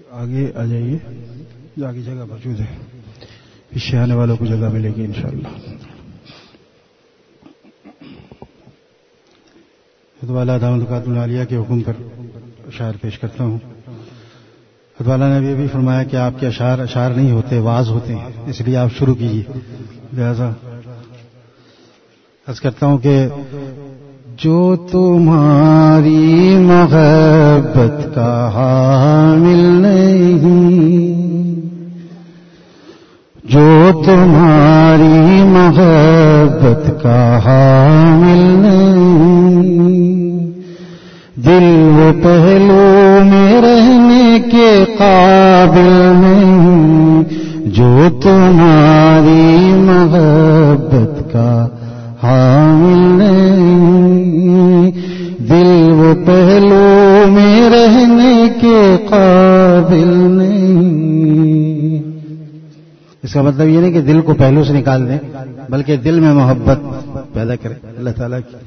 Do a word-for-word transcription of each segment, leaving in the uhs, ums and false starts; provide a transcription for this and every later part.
آگے آ جائیے، آگے جگہ موجود ہے، پیچھے آنے والوں کو جگہ ملے گی انشاءاللہ. حضرت والا دامت القاتم العالیہ کے حکم پر اشعار پیش کرتا ہوں. حضرت والا نے یہ بھی فرمایا کہ آپ کے اشعار اشعار نہیں ہوتے، واعظ ہوتے ہیں، اس لیے آپ شروع کیجیے. لہذا عرض کرتا ہوں کہ جو تمہاری محبت کا حامل نہیں، جو تمہاری محبت کا حامل نہیں، دل و پہلو میں رہنے کے قابل نہیں، جو تمہاری محبت کا حامل نہیں، دل و پہلو میں رہنے کے قابل نہیں. اس کا مطلب یہ نہیں کہ دل کو پہلو سے نکال دیں، بلکہ دل میں محبت پیدا کرے اللہ تعالیٰ کی.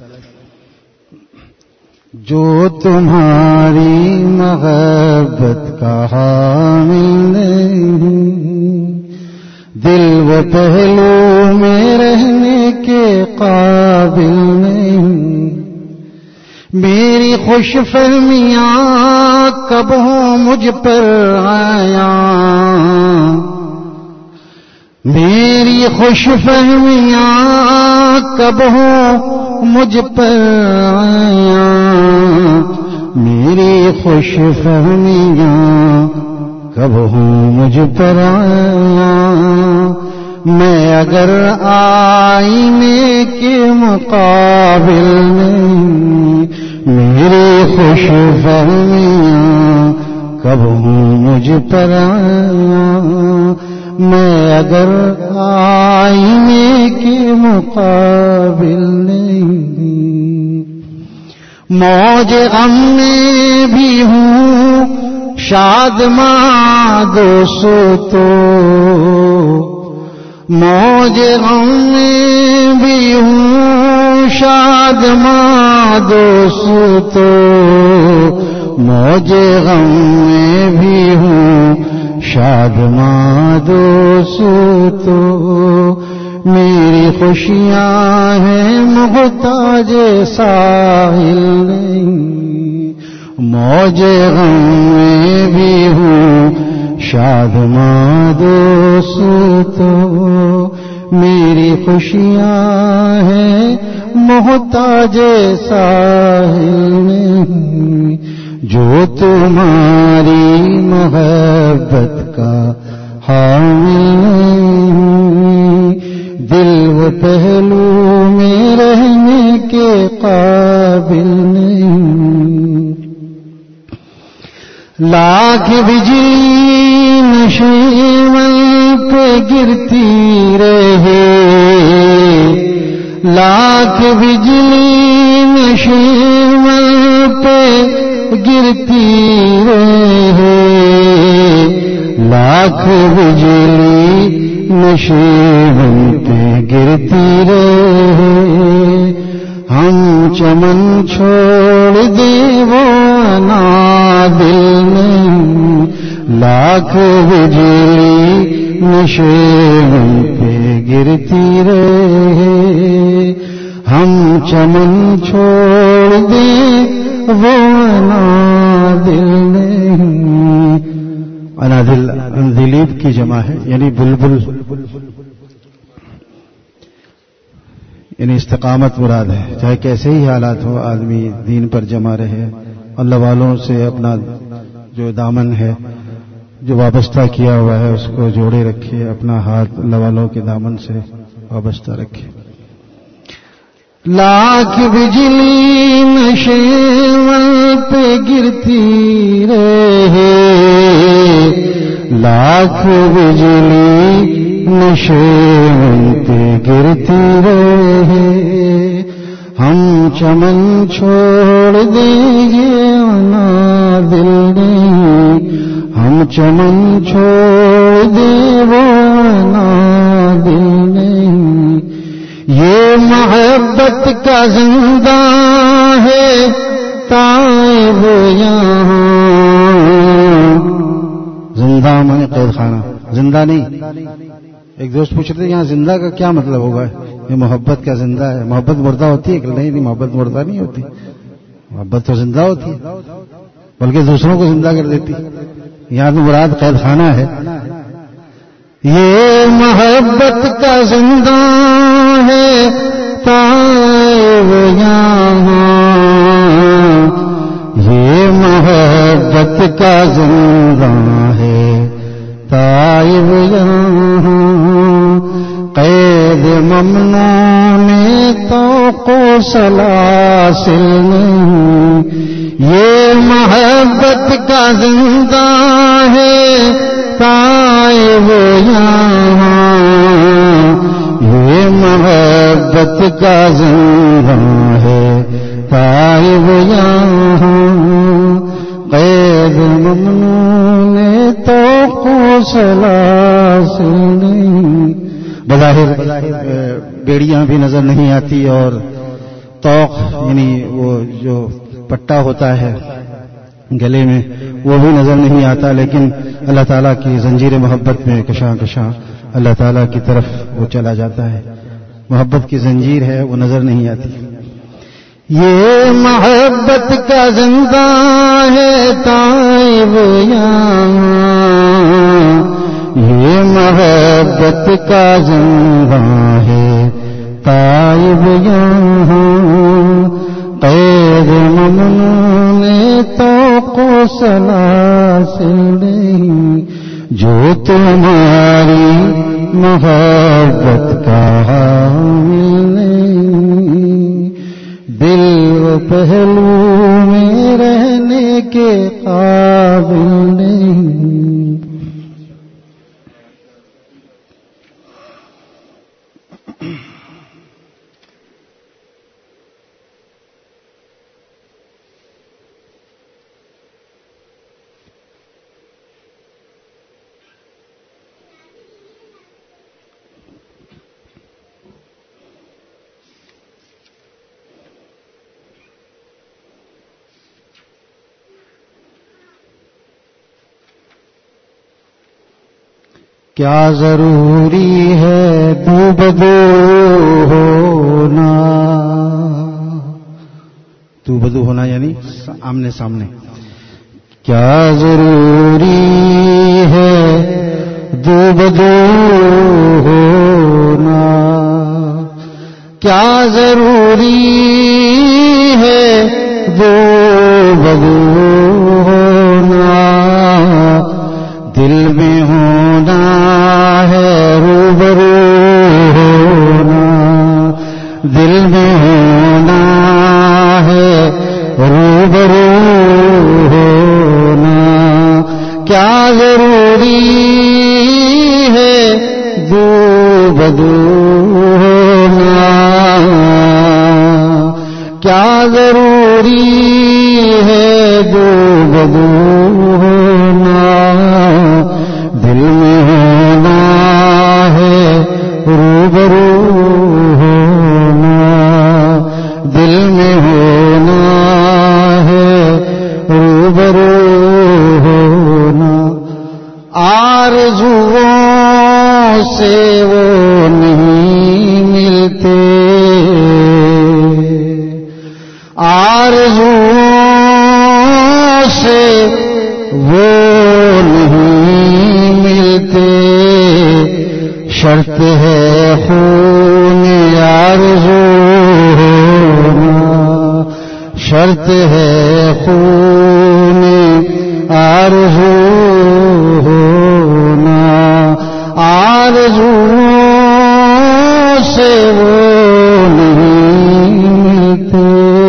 جو تمہاری محبت کا حامل نہیں، دل و پہلو میں رہنے کے قابل نہیں، میری خوش فہمیاں کب ہوں مجھ پر آیا، میری خوش فہمیاں کب ہوں مجھ پر آیا، میری خوش فہمیاں کب ہوں مجھ پر آیا، میں اگر آئینے کے مقابل نہیں، میری خوش فہمیاں کب ہوں مجھ پر آیا، میں اگر آئینے کے مقابل نہیں. موج غم میں بھی ہوں شادماں دوستو تو، موج غم میں بھی ہوں شادماں دوستو تو، موج غم میں بھی ہوں شادماں دوستو تو، میری خوشیاں ہیں محتاج ساحل نہیں، موج غم میں بھی ہوں شادماں دوستو، میری خوشیاں ہیں محتاج ساحل نہیں، جو تمہاری محبت کا حامل نہیں، دل و پہلو میں رہنے کے قابل نہیں. لاکھ بجلی نشیمن پہ گرتی رہے، لاکھ بجلی نشیمن پہ گرتی رہے، لاکھ بجلی نشیمن پہ گرتی رہے، ہم چمن چھوڑ دیں وہ نادل نہیں، لاکھ بجلی نشیمن پہ گرتی رہے، ہم چمن چھوڑ دیں وہ نادل نہیں. انادل دلیپ کی جمع ہے، یعنی بلبل، یعنی استقامت مراد ہے. چاہے کیسے ہی حالات ہو، آدمی دین پر جمع رہے، اللہ والوں سے اپنا جو دامن ہے جو وابستہ کیا ہوا ہے اس کو جوڑے رکھے، اپنا ہاتھ اللہ والوں کے دامن سے وابستہ رکھے. لاکھ بجلی نشیمن پہ گرتی رہے، لاکھ بجلی نشیمن پہ گرتی رہے، ہم چمن چھوڑ دیجیے نادل نہیں، ہم چمن چھوڑ دیں وہ نادل نہیں. یہ محبت کا زندان ہے طائب یہاں، زندہ مانے قید خانہ، زندہ نہیں. ایک دوست پوچھ رہے یہاں زندہ کا کیا مطلب ہوگا؟ یہ محبت کا زندہ ہے. محبت مردہ ہوتی ہے کہ نہیں؟ نہیں، محبت مردہ نہیں ہوتی. محبت تو زندہ ہوتی ہے، بلکہ دوسروں کو زندہ کر دیتی. یہاں تو مراد قید خانہ ہے. یہ محبت کا زندہ ہے تائب یہاں، یہ محبت کا زندہ ہے تائب یہاں. قید ممنون توق و سلاسل نہیں، یہ محبت کا زندہ ہے تائب یہاں، یہ محبت کا زندہ ہے تائب یہاں. قید ممنون توق و سلاسل نہیں. بظاہر بیڑیاں بھی نظر نہیں آتی اور توق یعنی وہ جو پٹا ہوتا ہے گلے میں وہ بھی نظر نہیں آتا، لیکن اللہ تعالیٰ کی زنجیر محبت میں کشاں کشاں اللہ تعالیٰ کی طرف وہ چلا جاتا ہے. محبت کی زنجیر ہے، وہ نظر نہیں آتی. یہ محبت کا زندہ ہے تائب یہاں، یہ محبت کا زندہ ہے تائب یہاں. قید ممنون توق و سلاسل نہیں، جو تمہاری محبت کا حامل نہیں، دل و پہلو میں رہنے کے قابل نہیں. کیا ضروری ہے دو بدو ہونا، دو بدو ہونا یعنی آمنے سامنے. کیا ضروری ہے دو بدو ہونا، کیا ضروری ہے دو بدو ہونا، دل میں ہونا ہے روبرو ہونا، دل میں ہونا ہے روبرو ہونا. کیا ضروری ہے دو بدو ہونا، کیا ضروری ہے دو بدو ہونا، دل میں ہونا ہے روبرو ہونا، دل میں ہونا ہے روبرو ہونا. آرزوؤں سے وہ نہیں ملتے، آرزوؤں سے وہ نہیں ملتے، شرط ہے خون آرزو ہونا، شرط ہے خون آرزو ہونا. آرزوؤں سے وہ نہیں ملتے،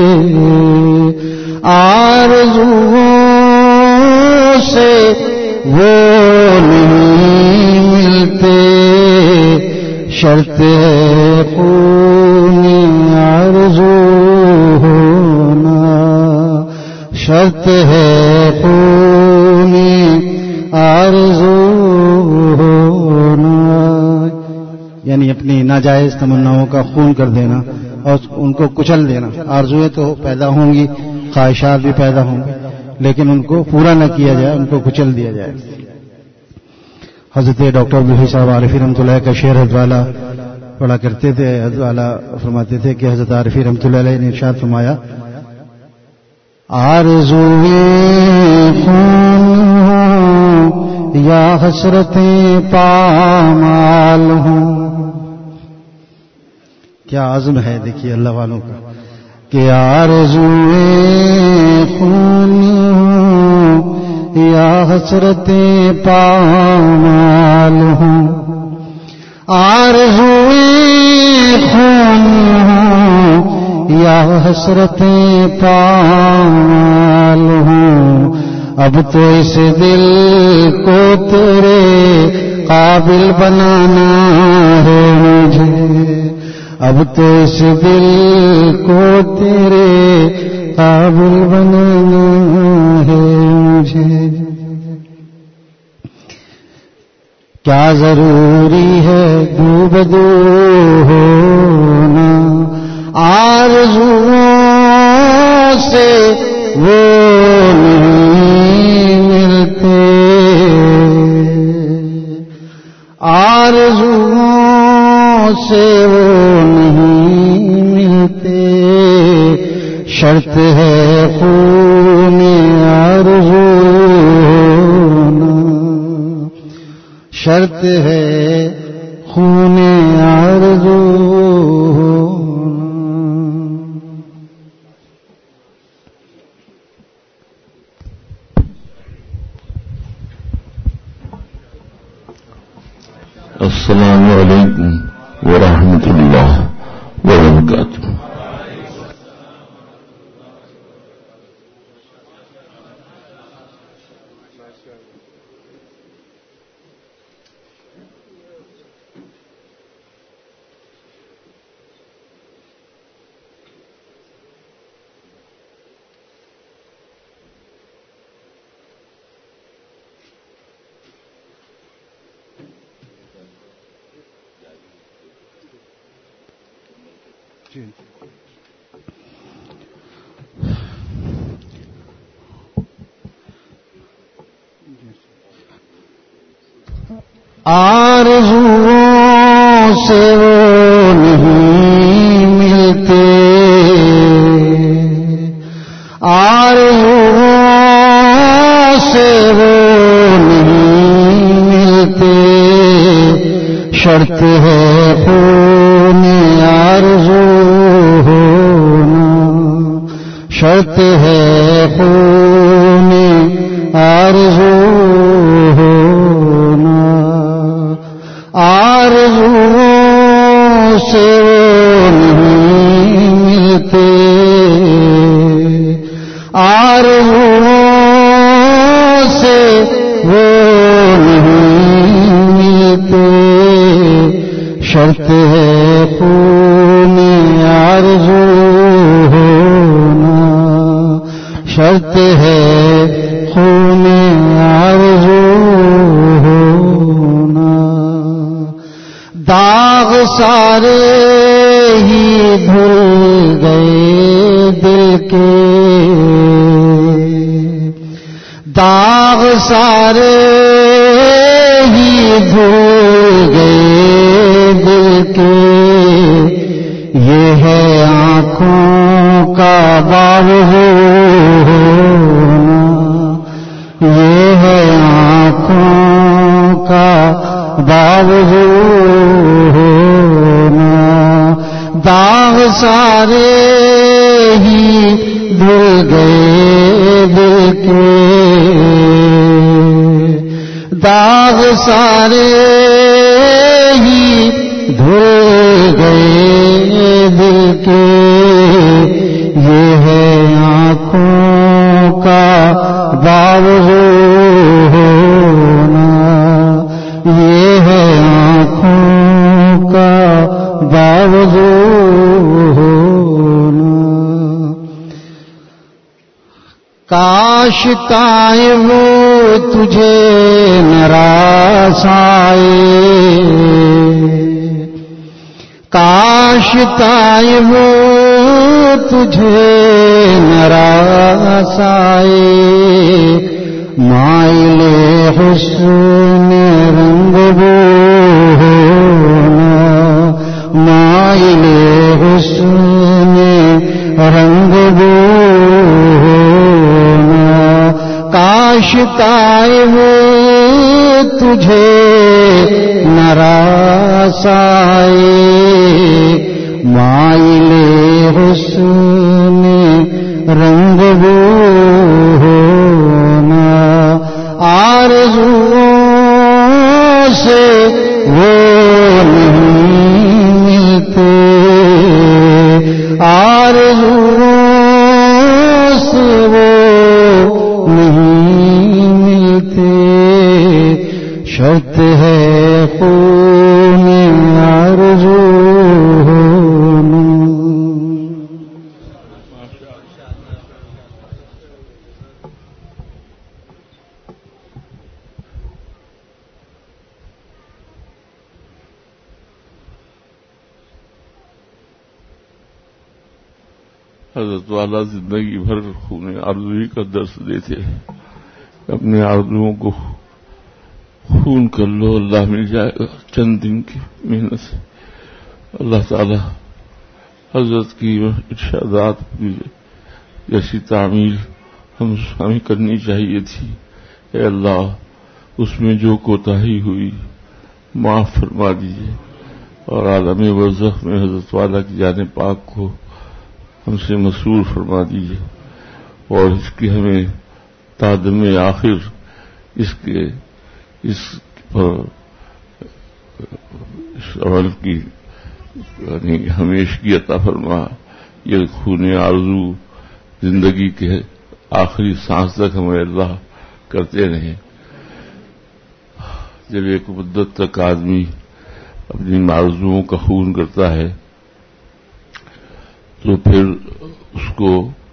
آرزوؤں سے وہ نہیں ملتے، شرط خون آرزو ہونا، شرط ہے خون آرزو ہونا. یعنی اپنی ناجائز تمناؤں کا خون کر دینا اور ان کو کچل دینا. آرزویں تو پیدا ہوں گی، خواہشات بھی پیدا ہوں گی، لیکن ان کو پورا نہ کیا جائے، ان کو کچل دیا جائے. حضرت ڈاکٹر عبدالحی صاحب عارفی رحمۃ اللہ کا شعر حضرت والا پڑھا کرتے تھے. حضرت والا فرماتے تھے کہ حضرت عارفی رحمۃ اللہ علیہ نے ارشاد فرمایا آرزوئے خون ہوں یا حسرتیں پامال ہوں. کیا عزم ہے دیکھیے اللہ والوں کا کہ آرزوئے خون ہوں یا حسرتیں پامال ہوں. آرزوئے خون ہوں یا حسرتیں پامال ہوں. اب تو اس دل کو تیرے قابل بنانا ہے مجھے. اب تو اس دل کو تیرے قابل بنانا ہے مجھے. کیا ضروری ہے دو بدو ہونا آرزوؤں سے وہ نہیں ملتے. آرزوؤں سے وہ نہیں ملتے. شرط ہے خون آرزو ہونا. شرط ہے خون آرزو ہونا. السلام علیکم ورحمۃ اللہ وبرکاتہ. آرزوؤں سے وہ نہیں ملتے. آرزوؤں سے وہ نہیں ملتے. شرط ہے خون آرزو ہونا. شرط ہے خون آرزو ہونا. آرزوؤں سے وہ نہیں ملتے. آرزوؤں سے وہ نہیں ملتے. شرط ہے خون آرزو ہونا. شرط ہے خون آرزو ہونا. داغ سارے ہی دھل گئے دل کے. داغ سارے ہی دھل گئے دل کے. یہ ہے آنکھوں کا باوجو ہونا. یہ ہے آنکھوں کا باوجو ہونا. داغ سارے ہی دھل گئے دل کے. داغ سارے ہی دھل گئے دل کے. یہ ہے آنکھوں کا باوجو ہونا. یہ ہے آنکھوں کا باوجو ہونا. کاش تائیں وہ تجھے ناراض آئے. کاش تائیں وہ تجھے ناراض آئے. مائل حسن رنگ بو ہونا، مائل حسن رنگ بو ہونا، کاش قائم تجھے نراس آئے، مائل حسن رنگ بو ہونا، آرزوؤں سے وہ نہیں ملتے، آرزوؤں سے وہ نہیں ملتے، شرط ہے خون آرزو ہونا۔ حضرت والا زندگی بھر خون آرزوئی کا درس دیتے، اپنے آرزوؤں کو خون کر لو، اللہ مل جائے گا۔ چند دن کی محنت سے اللہ تعالی حضرت کی ارشادات کی جیسی تعمیل ہم ہمیں کرنی چاہیے تھی، اے اللہ اس میں جو کوتاہی ہوئی معاف فرما دیجیے، اور عالم برزخ میں حضرت والا کی جان پاک کو ہم سے مسرور فرما دیجیے، اور اس کی ہمیں تادم آخر اس کے اس پر اس عمل کی یعنی ہمیشگی عطا فرما، یہ خون آرزو زندگی کے آخری سانس تک ہمیں اللہ کرتے رہیں۔ جب ایک مدت تک آدمی اپنی آرزوؤں کا خون کرتا ہے تو پھر اس کو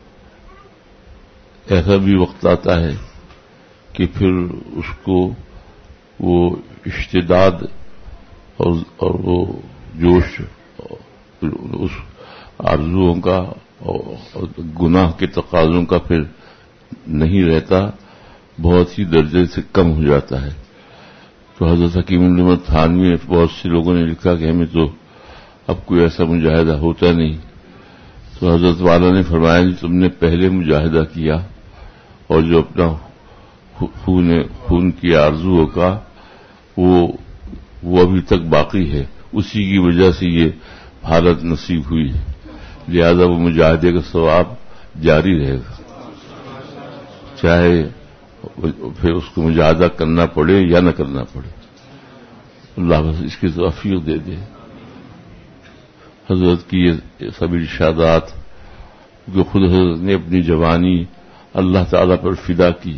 ایسا بھی وقت آتا ہے کہ پھر اس کو وہ اشتداد اور, اور وہ جوش اس آرزوؤں کا اور گناہ کے تقاضوں کا پھر نہیں رہتا، بہت ہی درجے سے کم ہو جاتا ہے۔ تو حضرت حکیم الامت تھانوی بہت سے لوگوں نے لکھا کہ ہمیں تو اب کوئی ایسا مجاہدہ ہوتا نہیں، تو حضرت والا نے فرمایا کہ تم نے پہلے مجاہدہ کیا، اور جو اپنا خون خون کی آرزو کا وہ وہ ابھی تک باقی ہے، اسی کی وجہ سے یہ حالت نصیب ہوئی ہے، لہذا وہ مجاہدے کا ثواب جاری رہے گا، چاہے پھر اس کو مجاہدہ کرنا پڑے یا نہ کرنا پڑے۔ اللہ بس اس کی توفیق دے دے۔ حضرت کی یہ سب ارشادات جو خود حضرت نے اپنی جوانی اللہ تعالیٰ پر فدا کی،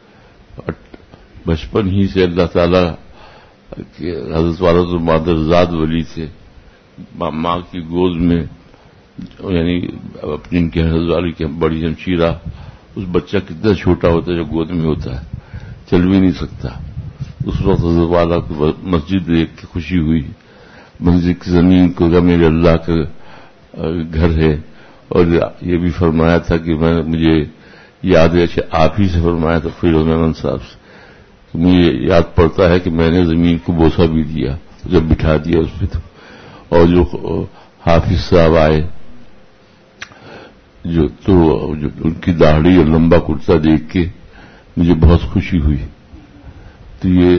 بچپن ہی سے اللہ تعالیٰ کہ حضرت والا تو مادرزاد ولی تھے، ماں کی گود میں یعنی اپنی کے حضرت والی کی بڑی ہمشیرہ، اس بچہ کتنا چھوٹا ہوتا ہے جو گود میں ہوتا ہے، چل بھی نہیں سکتا۔ اس وقت حضرت والا کو مسجد دیکھ کے خوشی ہوئی، مسجد کی زمین کو کہ میرے اللہ کا گھر ہے، اور یہ بھی فرمایا تھا کہ میں مجھے یاد ہے کہ آپ ہی سے فرمایا تھا فیروز محمد صاحب سے، مجھے یاد پڑتا ہے کہ میں نے زمین کو بوسہ بھی دیا جب بٹھا دیا اس پہ، تو اور جو حافظ صاحب آئے جو تو جو ان کی داڑھی اور لمبا کرتا دیکھ کے مجھے بہت خوشی ہوئی۔ تو یہ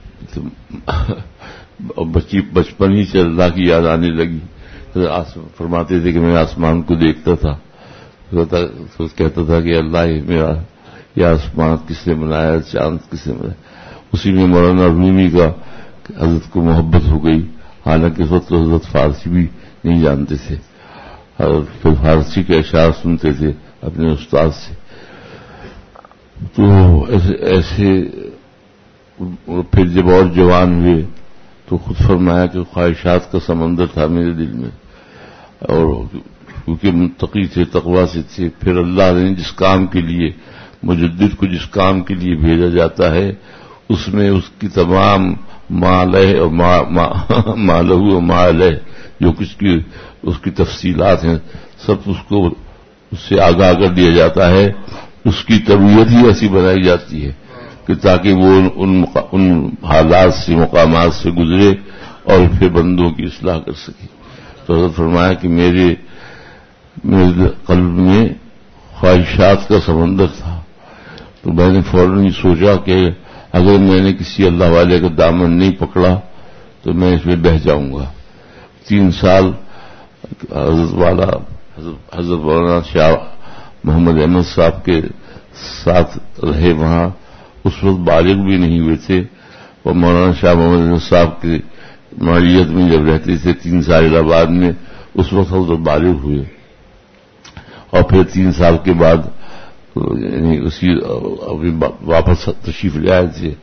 بچی بچپن ہی سے اللہ کی یاد آنے لگی، فرماتے تھے کہ میں آسمان کو دیکھتا تھا تو کہتا تھا کہ اللہ میرا یہ آسمان کس نے بنایا، چاند کس نے بنایا۔ اسی میں مولانا رومی کا حضرت کو محبت ہو گئی، حالانکہ اس وقت حضرت فارسی بھی نہیں جانتے تھے، اور پھر فارسی کے اشعار سنتے تھے اپنے استاد سے۔ تو ایسے ایسے پھر جب اور جوان ہوئے تو خود فرمایا کہ خواہشات کا سمندر تھا میرے دل میں، اور کیونکہ متقی تھے، تقویٰ سے تھے، پھر اللہ نے جس کام کے لیے مجدد کو جس کام کے لیے بھیجا جاتا ہے اس میں اس کی تمام مالہ اور مالہ و مالہ جو کچھ کی اس کی تفصیلات ہیں سب اس کو اس سے آگاہ کر دیا جاتا ہے، اس کی تربیت ہی ایسی بنائی جاتی ہے کہ تاکہ وہ ان ان حالات سے مقامات سے گزرے اور پھر بندوں کی اصلاح کر سکے. تو حضرت فرمایا کہ میرے میرے قلب میں خواہشات کا سمندر تھا، تو میں نے فوراً یہ سوچا کہ اگر میں نے کسی اللہ والے کا دامن نہیں پکڑا تو میں اس میں بہہ جاؤں گا. تین سال حضرت والا حضرت مولانا شاہ محمد احمد صاحب کے ساتھ رہے. وہاں اس وقت بالغ بھی نہیں ہوئے تھے، اور مولانا شاہ محمد احمد صاحب کی معیت میں جب رہتے تھے تین سال الہ آباد میں، اس وقت حضرت بالغ ہوئے. اور پھر تین سال کے بعد یعنی اسی واپس تشریف لے آئے تھے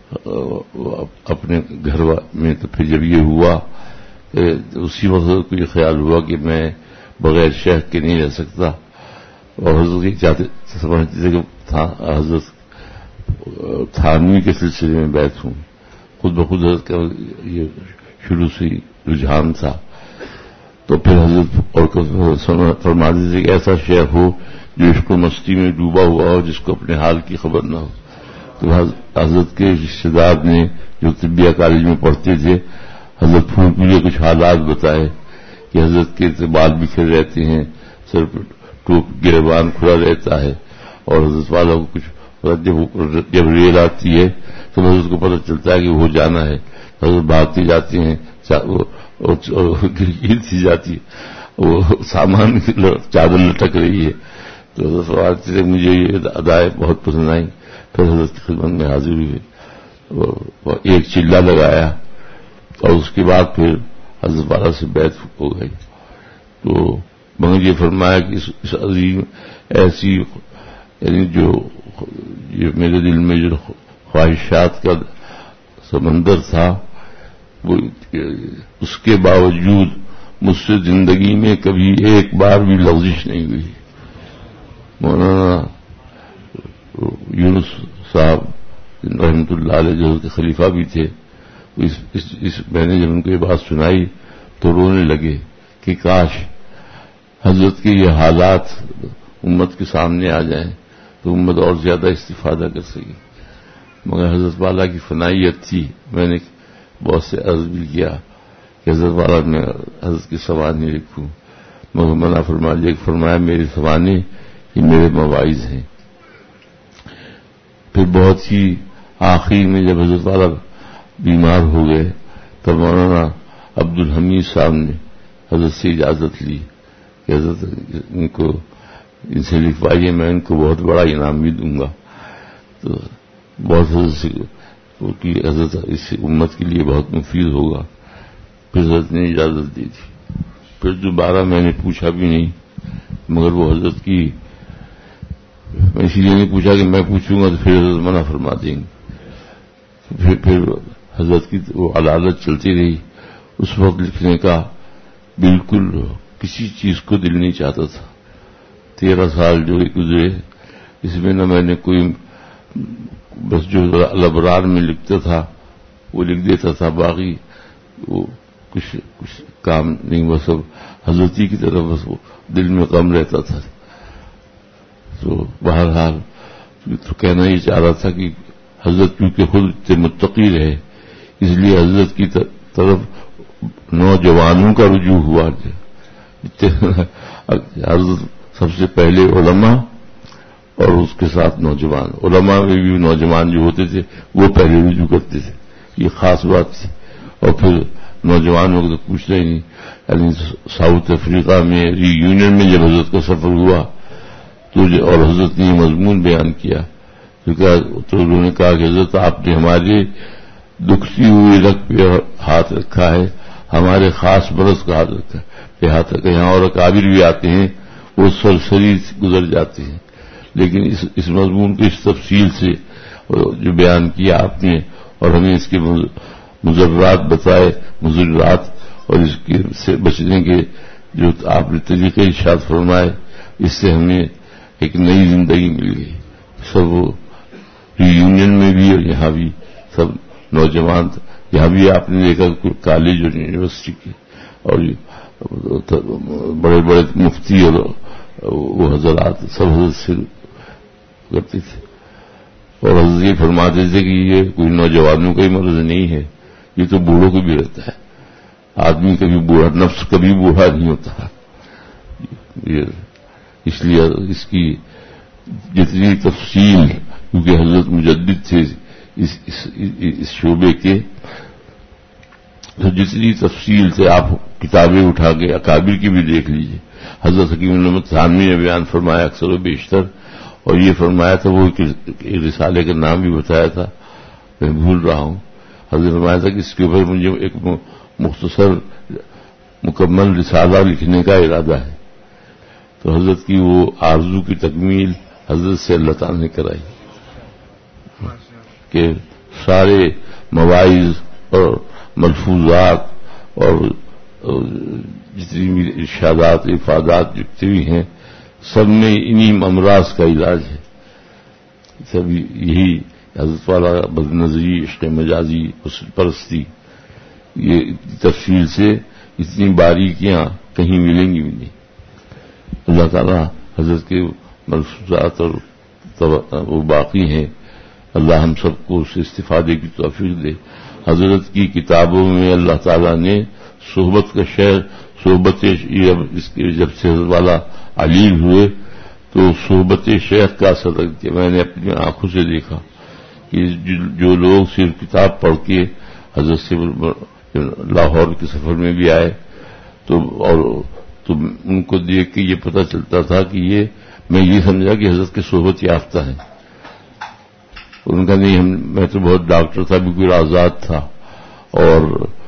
اپنے گھر میں. تو پھر جب یہ ہوا اسی وقت کو یہ خیال ہوا کہ میں بغیر شیخ کے نہیں رہ سکتا، اور حضرت یہ چاہتے سمجھتے تھے کہ حضرت تھانوی کے سلسلے میں بیعت ہوں. خود بخود حضرت کا یہ شروع سے رجحان تھا. تو پھر حضرت اور فرماتے تھے کہ ایسا شیخ ہو جو عشق و مستی میں ڈوبا ہوا ہو، جس کو اپنے حال کی خبر نہ ہو. تو حضرت کے رشتے دار نے جو طبیہ کالج میں پڑھتے تھے، حضرت پھول مجھے کچھ حالات بتائے کہ حضرت کے بال بکھر رہتے ہیں، سر پر ٹوپ گریبان کھلا رہتا ہے، اور حضرت والا کو کچھ جب جب ریل آتی ہے تو حضرت کو پتہ چلتا ہے کہ وہ جانا ہے. حضرت بھاگتے جاتے ہیں گرتی جاتی ہے، وہ سامان چادر لٹک رہی ہے. تو حضرت فرماتے تھے مجھے یہ ادائیں بہت پسند آئیں. پھر حضرت کی خدمت میں حاضر ہوئے، ایک چلہ لگایا، اور اس کے بعد پھر حضرت والا سے بیعت ہو گئی. تو مگر یہ فرمایا کہ اس عظیم ایسی یعنی جو یہ میرے دل میں جو خواہشات کا سمندر تھا، وہ اس کے باوجود مجھ سے زندگی میں کبھی ایک بار بھی لغزش نہیں ہوئی. مولانا یونس صاحب رحمۃ اللہ علیہ جو کے خلیفہ بھی تھے، اس, اس, اس میں نے جب ان کو یہ بات سنائی تو رونے لگے کہ کاش حضرت کے یہ حالات امت کے سامنے آ جائیں تو امت اور زیادہ استفادہ کر سکے. مگر حضرت والا کی فنائیت تھی. میں نے بہت سے عرض بھی کیا کہ حضرت والا میں حضرت کی سوانح لکھوں، مگر منع فرما لیا کہ فرمایا میری سوانح یہ میرے مواعظ ہیں. پھر بہت ہی آخری میں جب حضرت والا بیمار ہو گئے تب مولانا عبد الحمید صاحب نے حضرت سے اجازت لی کہ حضرت ان کو ان سے لکھوائیے، میں ان کو بہت بڑا انعام بھی دوں گا. تو بہت حضرت سے کہ حضرت اس امت کے لیے بہت مفید ہوگا. پھر حضرت نے اجازت دی تھی. پھر دوبارہ میں نے پوچھا بھی نہیں، مگر وہ حضرت کی میں اسی لیے نہیں پوچھا کہ میں پوچھوں گا تو پھر حضرت منع فرما دیں گے. پھر پھر حضرت کی وہ عدالت چلتی رہی. اس وقت لکھنے کا بالکل کسی چیز کو دل نہیں چاہتا تھا. تیرہ سال جو گزرے اس میں نہ میں نے کوئی بس جو الابرار میں لکھتا تھا وہ لکھ دیتا تھا، باقی وہ کچھ کچھ کام نہیں، وہ سب حضرتی کی طرف بس وہ دل میں غم رہتا تھا. تو بہرحال تو کہنا یہ چاہ رہا تھا کہ حضرت کیونکہ خود اتنے متقی رہے اس لیے حضرت کی طرف نوجوانوں کا رجوع ہوا. حضرت سب سے پہلے علماء اور اس کے ساتھ نوجوان، علماء میں بھی نوجوان جو ہوتے تھے وہ پہلے رجوع کرتے تھے، یہ خاص بات تھی. اور پھر نوجوانوں کو تو پوچھنا ہی نہیں. یعنی ساؤتھ افریقہ میں ری یونین میں جب حضرت کا سفر ہوا تو اور حضرت نے یہ مضمون بیان کیا تو انہوں نے کہا کہ حضرت آپ نے ہمارے دکھتی ہوئی رگ پہ ہاتھ رکھا ہے، ہمارے خاص برس کا ہاتھ رکھا پہ ہاتھ رکھا. یہاں اور اکابر بھی آتے ہیں وہ سرسری گزر جاتے ہیں، لیکن اس اس مضمون کو اس تفصیل سے جو بیان کیا آپ نے اور ہمیں اس کے مضرات بتائے، مضرات اور اس کے سے بچنے کے جو آپ نے طریقے ارشاد فرمائے، اس سے ہمیں ایک نئی زندگی مل گئی. سب ری یونین میں بھی اور یہاں بھی سب نوجوان، یہاں بھی آپ نے دیکھا کالج اور یونیورسٹی کے اور بڑے بڑے مفتی اور وہ حضرات سب حضرت سے کرتے تھے. اور حضرت یہ فرماتے تھے کہ یہ کوئی نوجوانوں کا ہی مرض نہیں ہے، یہ تو بوڑھوں کو بھی رہتا ہے. آدمی کبھی بوڑھا، نفس کبھی بوڑھا نہیں ہوتا. اس لیے اس کی جتنی تفصیل، کیونکہ حضرت مجدد تھے اس, اس, اس شعبے کے، تو جتنی تفصیل سے آپ کتابیں اٹھا کے اکابر کی بھی دیکھ لیجئے. حضرت حکیم الامت تھانوی نے بیان فرمایا اکثر و بیشتر، اور یہ فرمایا تھا، وہ ایک رسالے کا نام بھی بتایا تھا، میں بھول رہا ہوں. حضرت فرمایا تھا کہ اس کے اوپر مجھے ایک مختصر مکمل رسالہ لکھنے کا ارادہ ہے. تو حضرت کی وہ آرزو کی تکمیل حضرت سے اللہ تعالی نے کرائی کہ سارے مواعظ اور ملفوظات اور جتنی بھی ارشادات افادات جتنے بھی ہیں، سب میں انہی امراض کا علاج ہے. سب یہی حضرت والا بد نظری، عشق مجازی، حسن پرستی، یہ تفصیل سے اتنی باریکیاں کہیں ملیں گی بھی نہیں. اللہ تعالیٰ حضرت کے ملفوظات اور وہ باقی ہیں، اللہ ہم سب کو اس سے استفادے کی توفیق دے. حضرت کی کتابوں میں اللہ تعالیٰ نے صحبت کا شعر، صحبت جب سے حضرت والا علیم ہوئے تو صحبت شیخ کا اثر رکھ دیا. میں نے اپنی آنکھوں سے دیکھا کہ جو لوگ صرف کتاب پڑھ کے حضرت سے لاہور کے سفر میں بھی آئے تو اور تو ان کو دیکھ کے یہ پتہ چلتا تھا کہ یہ میں یہ سمجھا کہ حضرت کے صحبت یافتہ ہیں. ان کا نہیں، ہم میں تو بہت ڈاکٹر تھا، بالکل آزاد تھا اور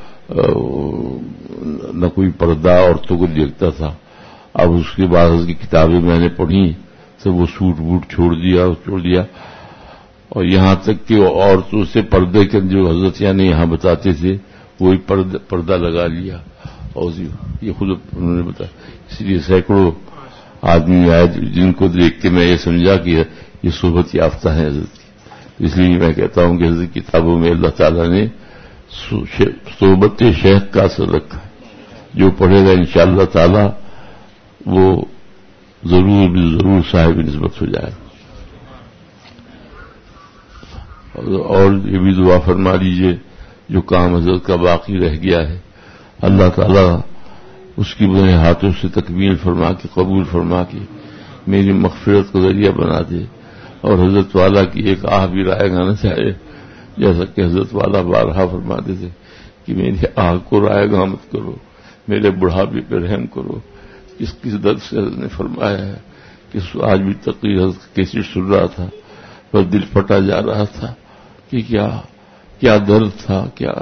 نہ کوئی پردہ عورتوں کو دیکھتا تھا. اب اس کے بعد حضرت کی کتابیں میں نے پڑھی تو وہ سوٹ بوٹ چھوڑ دیا چھوڑ دیا اور یہاں تک کہ عورتوں سے پردے کے جو حضرت یعنی یہاں بتاتے تھے وہی پردہ, پردہ لگا لیا. اور یہ خود انہوں نے بتایا. اس لیے سینکڑوں آدمی آئے جن کو دیکھ کے میں یہ سمجھا کہ یہ صحبت یافتہ ہیں حضرت کی. اس لیے میں کہتا ہوں کہ حضرت کتابوں میں اللہ تعالیٰ نے صحبت شیخ کا اثر رکھا ہے. جو پڑھے گا انشاءاللہ تعالیٰ وہ ضرور بھی ضرور صاحب نسبت ہو جائے. اور یہ بھی دعا فرما لیجئے جو کام حضرت کا باقی رہ گیا ہے اللہ تعالیٰ اس کی بڑے ہاتھوں سے تکمیل فرما کے قبول فرما کے میری مغفرت کا ذریعہ بنا دے. اور حضرت والا کی ایک آہ بھی رائے گانا چاہے، جیسا کہ حضرت والا بارہا فرماتے تھے کہ میری آہ کو رائے گاہ مت کرو، میرے بڑھاپے پہ رحم کرو. کس کس درد سے حضرت نے فرمایا ہے کہ آج بھی تقریر حضرت کیسے سن رہا تھا پر دل پھٹا جا رہا تھا کہ کیا کیا درد تھا. کیا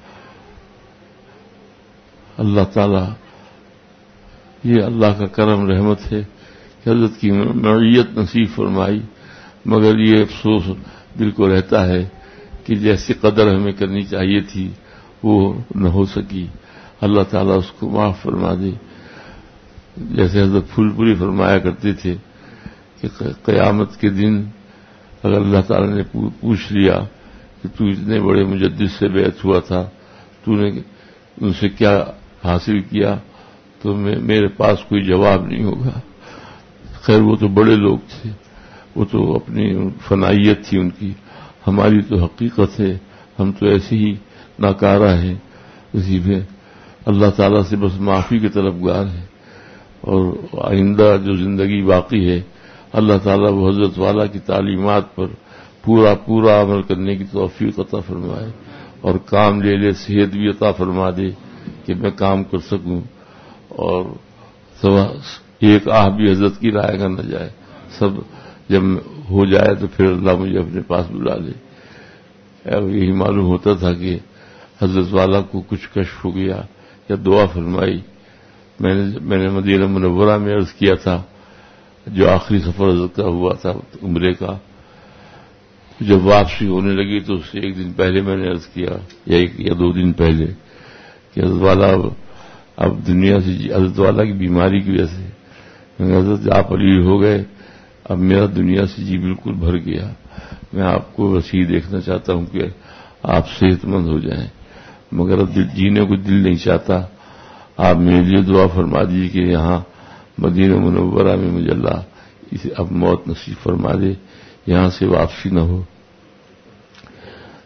اللہ تعالیٰ، یہ اللہ کا کرم رحمت ہے کہ حضرت کی معیت نصیب فرمائی. مگر یہ افسوس دل کو رہتا ہے کہ جیسی قدر ہمیں کرنی چاہیے تھی وہ نہ ہو سکی. اللہ تعالیٰ اس کو معاف فرما دے. جیسے حضرت پھول پوری فرمایا کرتے تھے کہ قیامت کے دن اگر اللہ تعالیٰ نے پوچھ لیا کہ تو اتنے بڑے مجدد سے بیعت ہوا تھا، تو نے ان سے کیا حاصل کیا، تو میرے پاس کوئی جواب نہیں ہوگا. خیر وہ تو بڑے لوگ تھے، وہ تو اپنی فنائیت تھی ان کی، ہماری تو حقیقت ہے، ہم تو ایسے ہی ناکارہ ہیں. اسی پہ اللہ تعالیٰ سے بس معافی کے طلبگار ہیں. اور آئندہ جو زندگی باقی ہے اللہ تعالیٰ وہ حضرت والا کی تعلیمات پر پورا پورا عمل کرنے کی توفیق عطا فرمائے اور کام لے لے صحت بھی عطا فرما دے کہ میں کام کر سکوں اور ایک آہ بھی حضرت کی رائے گا نہ جائے. سب جب ہو جائے تو پھر اللہ مجھے اپنے پاس بلا لے. یہی معلوم ہوتا تھا کہ حضرت والا کو کچھ کشف ہو گیا یا دعا فرمائی. میں نے میں نے مدینہ منورہ میں عرض کیا تھا جو آخری سفر حضرت کا ہوا تھا عمرے کا، جب واپسی ہونے لگی تو اس سے ایک دن پہلے میں نے عرض کیا یا ایک یا دو دن پہلے کہ حضرت والا اب دنیا سے حضرت والا کی بیماری کی وجہ سے حضرت آپ علی ہو گئے، اب میرا دنیا سے جی بالکل بھر گیا. میں آپ کو وسیع دیکھنا چاہتا ہوں کہ آپ صحت مند ہو جائیں، مگر اب جینے کو دل نہیں چاہتا. آپ میرے لیے دعا فرما دیجیے کہ یہاں مدینہ منورہ میں مجھے اللہ اسے اب موت نصیب فرما دے، یہاں سے واپسی نہ ہو.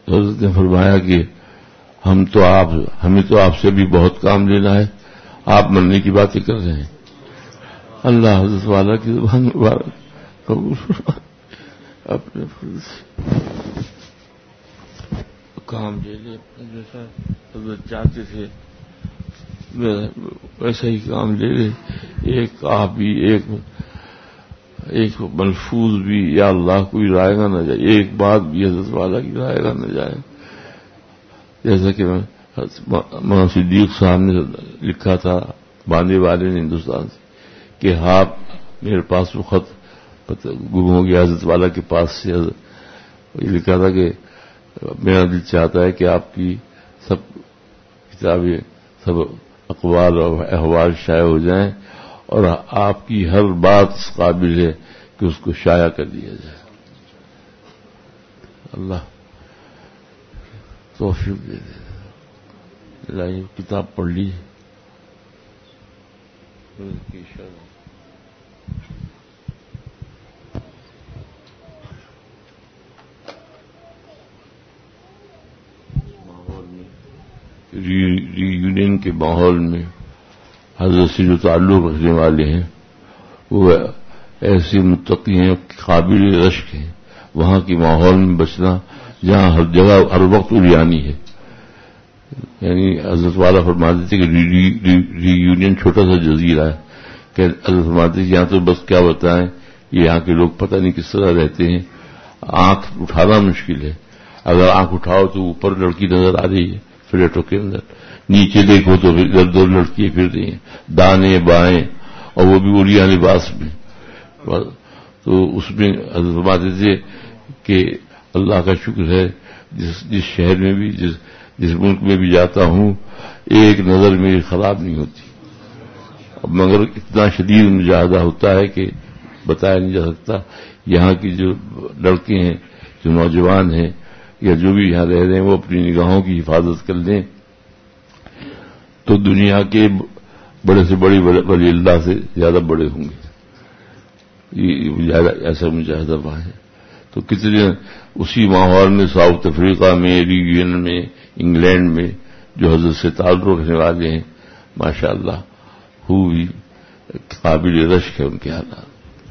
تو حضرت نے فرمایا کہ ہم تو آپ ہمیں تو آپ سے بھی بہت کام لینا ہے، آپ مرنے کی باتیں کر رہے ہیں. اللہ حضرت والا کی زبان مبارک قبول فرمائے. اپنے کام لے لے جیسا حضرت چاہتے تھے ویسا ہی کام لے لے. ایک آپ بھی ایک ایک ملفوظ بھی یا اللہ کوئی رائے گا نہ جائے، ایک بات بھی حضرت والا کی رائے گا نہ جائے. جیسا کہ مولانا صدیق صاحب نے لکھا تھا باندھے والے نے ہندوستان سے کہ آپ میرے پاس وہ خط گم ہو گیا حضرت والا کے پاس سے. یہ لکھا تھا کہ میرا دل چاہتا ہے کہ آپ کی سب کتابیں سب اقوال اور احوال شائع ہو جائیں اور آپ کی ہر بات اس قابل ہے کہ اس کو شائع کر دیا جائے. اللہ توفیق دے دے. لائیے کتاب پڑھ لی ری یونین کے ماحول میں حضرت سے جو تعلق رکھنے والے ہیں وہ ایسے متقی ہیں قابل رشک ہیں. وہاں کے ماحول میں بچنا جہاں ہر جگہ ہر وقت اریانی ہے. یعنی حضرت والا فرماتے تھے کہ ری یونین چھوٹا سا جزیرہ ہے کہ حضرت فرماتے تھے یہاں تو بس کیا بتائیں یہ یہاں کے لوگ پتہ نہیں کس طرح رہتے ہیں. آنکھ اٹھانا مشکل ہے. اگر آنکھ اٹھاؤ تو اوپر لڑکی نظر آ رہی ہے فلیٹوں کے اندر، نیچے دیکھو تو ادھر دو لڑکیاں پھر رہی ہیں دانے بائیں اور وہ بھی اڑیا لباس میں. تو اس میں حضرت فرماتے تھے کہ اللہ کا شکر ہے جس جس شہر میں بھی جس جس ملک میں بھی جاتا ہوں ایک نظر میری خراب نہیں ہوتی. مگر اتنا شدید مجاہدہ ہوتا ہے کہ بتایا نہیں جا سکتا. یہاں کی جو لڑکے ہیں جو نوجوان ہیں یا جو بھی یہاں رہ رہے ہیں وہ اپنی نگاہوں کی حفاظت کر لیں تو دنیا کے بڑے سے بڑے ولی اللہ سے زیادہ بڑے ہوں گے. یہ ایسا مجاہدہ وہاں ہے. تو کتنے اسی ماحول میں ساؤتھ افریقہ میں ریگن میں انگلینڈ میں جو حضرت سے تعلق رکھنے والے ہیں ماشاء اللہ وہ بھی قابل رشک ہے ان کے حالات.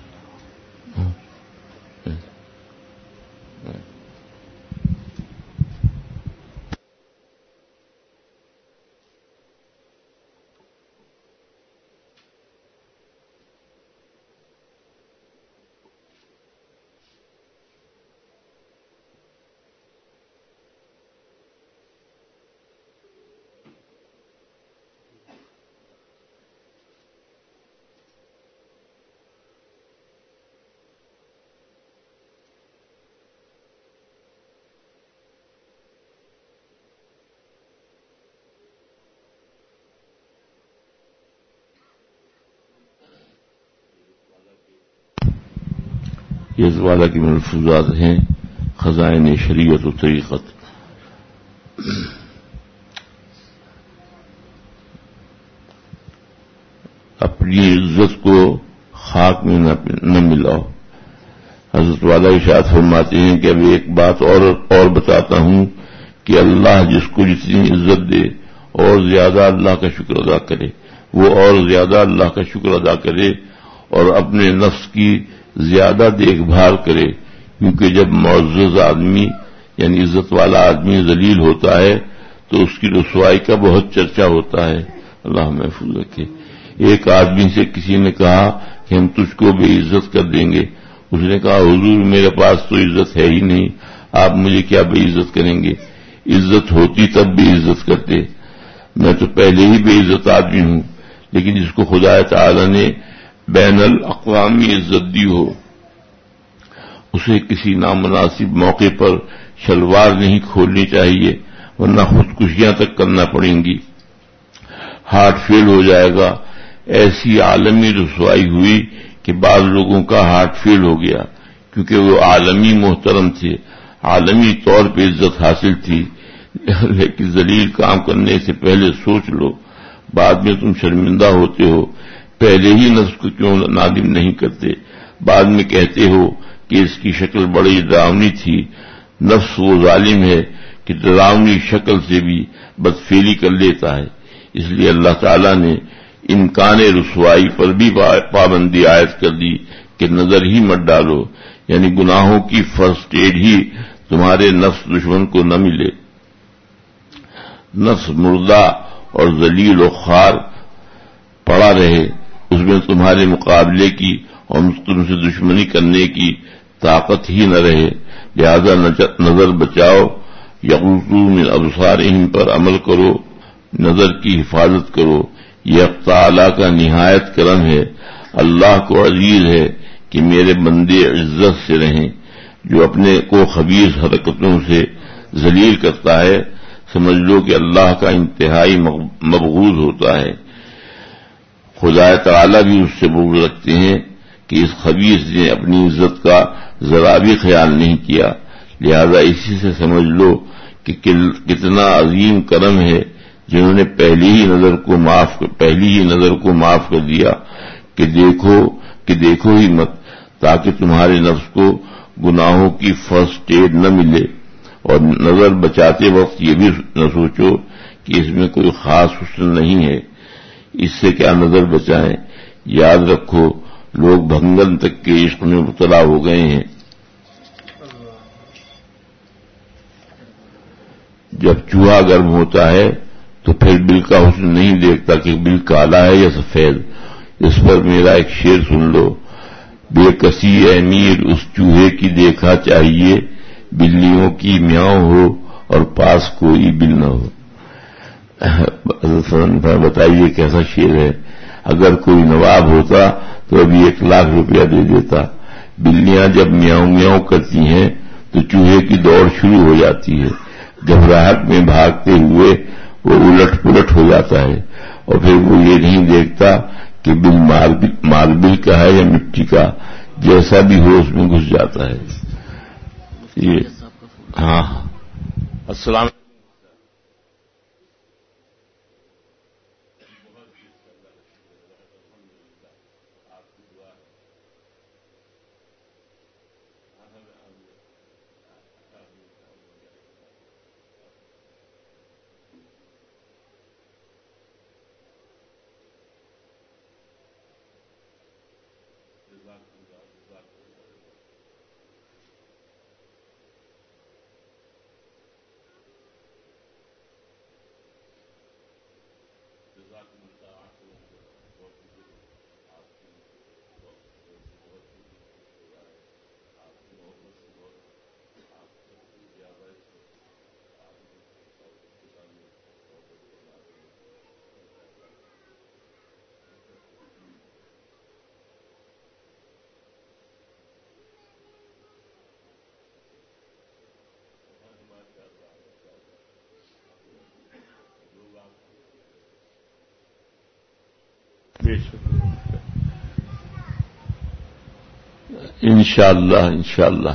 یہ والا کی ملفوظات ہیں خزائن شریعت و طریقت. اپنی عزت کو خاک میں نہ ملاؤ. حضرت والا ارشاد فرماتے ہیں کہ اب ایک بات اور اور بتاتا ہوں کہ اللہ جس کو جتنی عزت دے اور زیادہ اللہ کا شکر ادا کرے وہ اور زیادہ اللہ کا شکر ادا کرے اور اپنے نفس کی زیادہ دیکھ بھال کرے. کیونکہ جب معزز آدمی یعنی عزت والا آدمی ذلیل ہوتا ہے تو اس کی رسوائی کا بہت چرچا ہوتا ہے. اللہ محفوظ رکھے. ایک آدمی سے کسی نے کہا کہ ہم تجھ کو بے عزت کر دیں گے. اس نے کہا حضور میرے پاس تو عزت ہے ہی نہیں، آپ مجھے کیا بے عزت کریں گے؟ عزت ہوتی تب بے عزت کرتے. میں تو پہلے ہی بے عزت آدمی ہوں. لیکن جس کو خدا تعالی نے بین الاقوامی عزت دی ہو اسے کسی نامناسب موقع پر شلوار نہیں کھولنی چاہیے ورنہ خودکشیاں تک کرنا پڑیں گی. ہارٹ فیل ہو جائے گا. ایسی عالمی رسوائی ہوئی کہ بعض لوگوں کا ہارٹ فیل ہو گیا کیونکہ وہ عالمی محترم تھے، عالمی طور پہ عزت حاصل تھی. لیکن ذلیل کام کرنے سے پہلے سوچ لو، بعد میں تم شرمندہ ہوتے ہو. پہلے ہی نفس کو کیوں نادم نہیں کرتے؟ بعد میں کہتے ہو کہ اس کی شکل بڑی ڈراؤنی تھی، نفس وہ ظالم ہے کہ ڈراؤنی شکل سے بھی بدفعلی کر لیتا ہے. اس لیے اللہ تعالیٰ نے امکان رسوائی پر بھی پابندی عائد کر دی کہ نظر ہی مت ڈالو، یعنی گناہوں کی فرسٹ ایڈ ہی تمہارے نفس دشمن کو نہ ملے. نفس مردہ اور ذلیل و خوار پڑا رہے، اس میں تمہارے مقابلے کی اور تم سے دشمنی کرنے کی طاقت ہی نہ رہے. لہذا نظر بچاؤ، یغضوا من ابصارہم پر عمل کرو، نظر کی حفاظت کرو. یہ تعالیٰ کا نہایت کرم ہے. اللہ کو عزیز ہے کہ میرے بندے عزت سے رہیں. جو اپنے کو خبیث حرکتوں سے ذلیل کرتا ہے، سمجھ لو کہ اللہ کا انتہائی مبغوض ہوتا ہے. خدا تعالیٰ بھی اس سے بغض رکھتے ہیں کہ اس خبیث نے اپنی عزت کا ذرا بھی خیال نہیں کیا. لہذا اسی سے سمجھ لو کہ کتنا عظیم کرم ہے جنہوں نے پہلی ہی نظر کو معاف پہلی ہی نظر کو معاف کر دیا کہ دیکھو کہ دیکھو ہی مت، تاکہ تمہارے نفس کو گناہوں کی فرسٹ ایڈ نہ ملے. اور نظر بچاتے وقت یہ بھی نہ سوچو کہ اس میں کوئی خاص حسن نہیں ہے، اس سے کیا نظر بچائیں. یاد رکھو لوگ بھنگن تک کے عشق میں مبتلا ہو گئے ہیں. جب چوہا گرم ہوتا ہے تو پھر بل کا حسن نہیں دیکھتا کہ بل کالا ہے یا سفید. اس پر میرا ایک شعر سن لو. بے کسی اے میر اس چوہے کی دیکھا چاہیے، بلیوں کی میاؤں ہو اور پاس کوئی بل نہ ہو. بتائیے کیسا شعر ہے. اگر کوئی نواب ہوتا تو ابھی ایک لاکھ روپیہ دے دیتا. بلیاں جب میاؤں میاؤں کرتی ہیں تو چوہے کی دوڑ شروع ہو جاتی ہے. گھبراہٹ میں بھاگتے ہوئے وہ الٹ پلٹ ہو جاتا ہے، اور پھر وہ یہ نہیں دیکھتا کہ بل ماربل کا ہے یا مٹی کا، جیسا بھی ہو اس میں گھس جاتا ہے. یہ ہاں السلام انشاءاللہ انشاءاللہ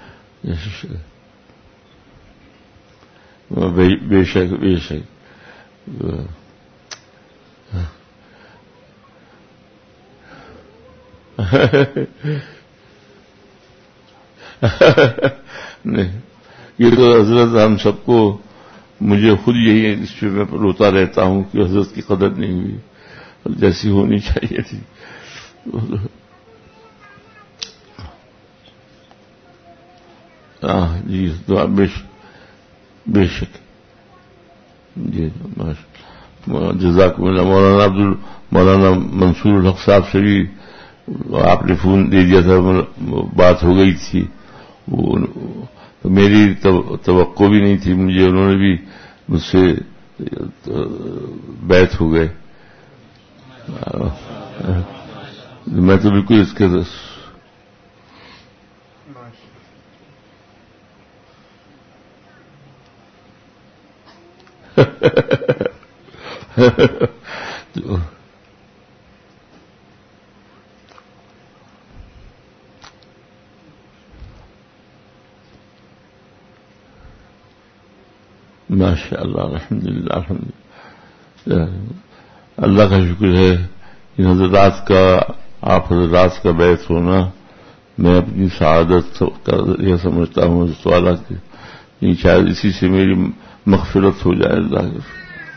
بے شک بے شک نہیں، یہ تو حضرت ہم سب کو، مجھے خود یہی اس پہ میں روتا رہتا ہوں کہ حضرت کی قدر نہیں ہوئی جیسی ہونی چاہیے تھی. ہاں جی دعا بے شک بے شک جی جزاکم اللہ. مولانا عبد مولانا منصور الحق صاحب سے بھی آپ نے فون دے دیا تھا، بات ہو گئی تھی. وہ میری توقع بھی نہیں تھی مجھے، انہوں نے بھی مجھ سے بیعت ہو گئے. میں تو بالکل اس کے ماشاء اللہ الحمد للہ الحمد للہ. اللہ کا شکر ہے ان حضرات کا، آپ حضرات کا بیعت ہونا میں اپنی سعادت کا یہ سمجھتا ہوں. سوالات نہیں شاید اسی سے میری مغفرت ہو جائے ظاہر.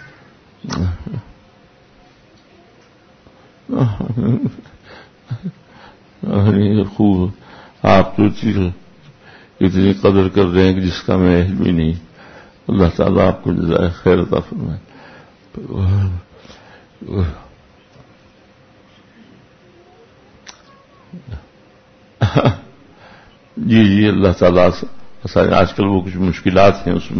خوب آپ تو اتنی قدر کر رہے ہیں کہ جس کا میں علم ہی نہیں. اللہ تعالیٰ آپ کو جزائے خیر عطا فرمائے. جی جی اللہ تعالیٰ آج کل وہ کچھ مشکلات ہیں اس میں.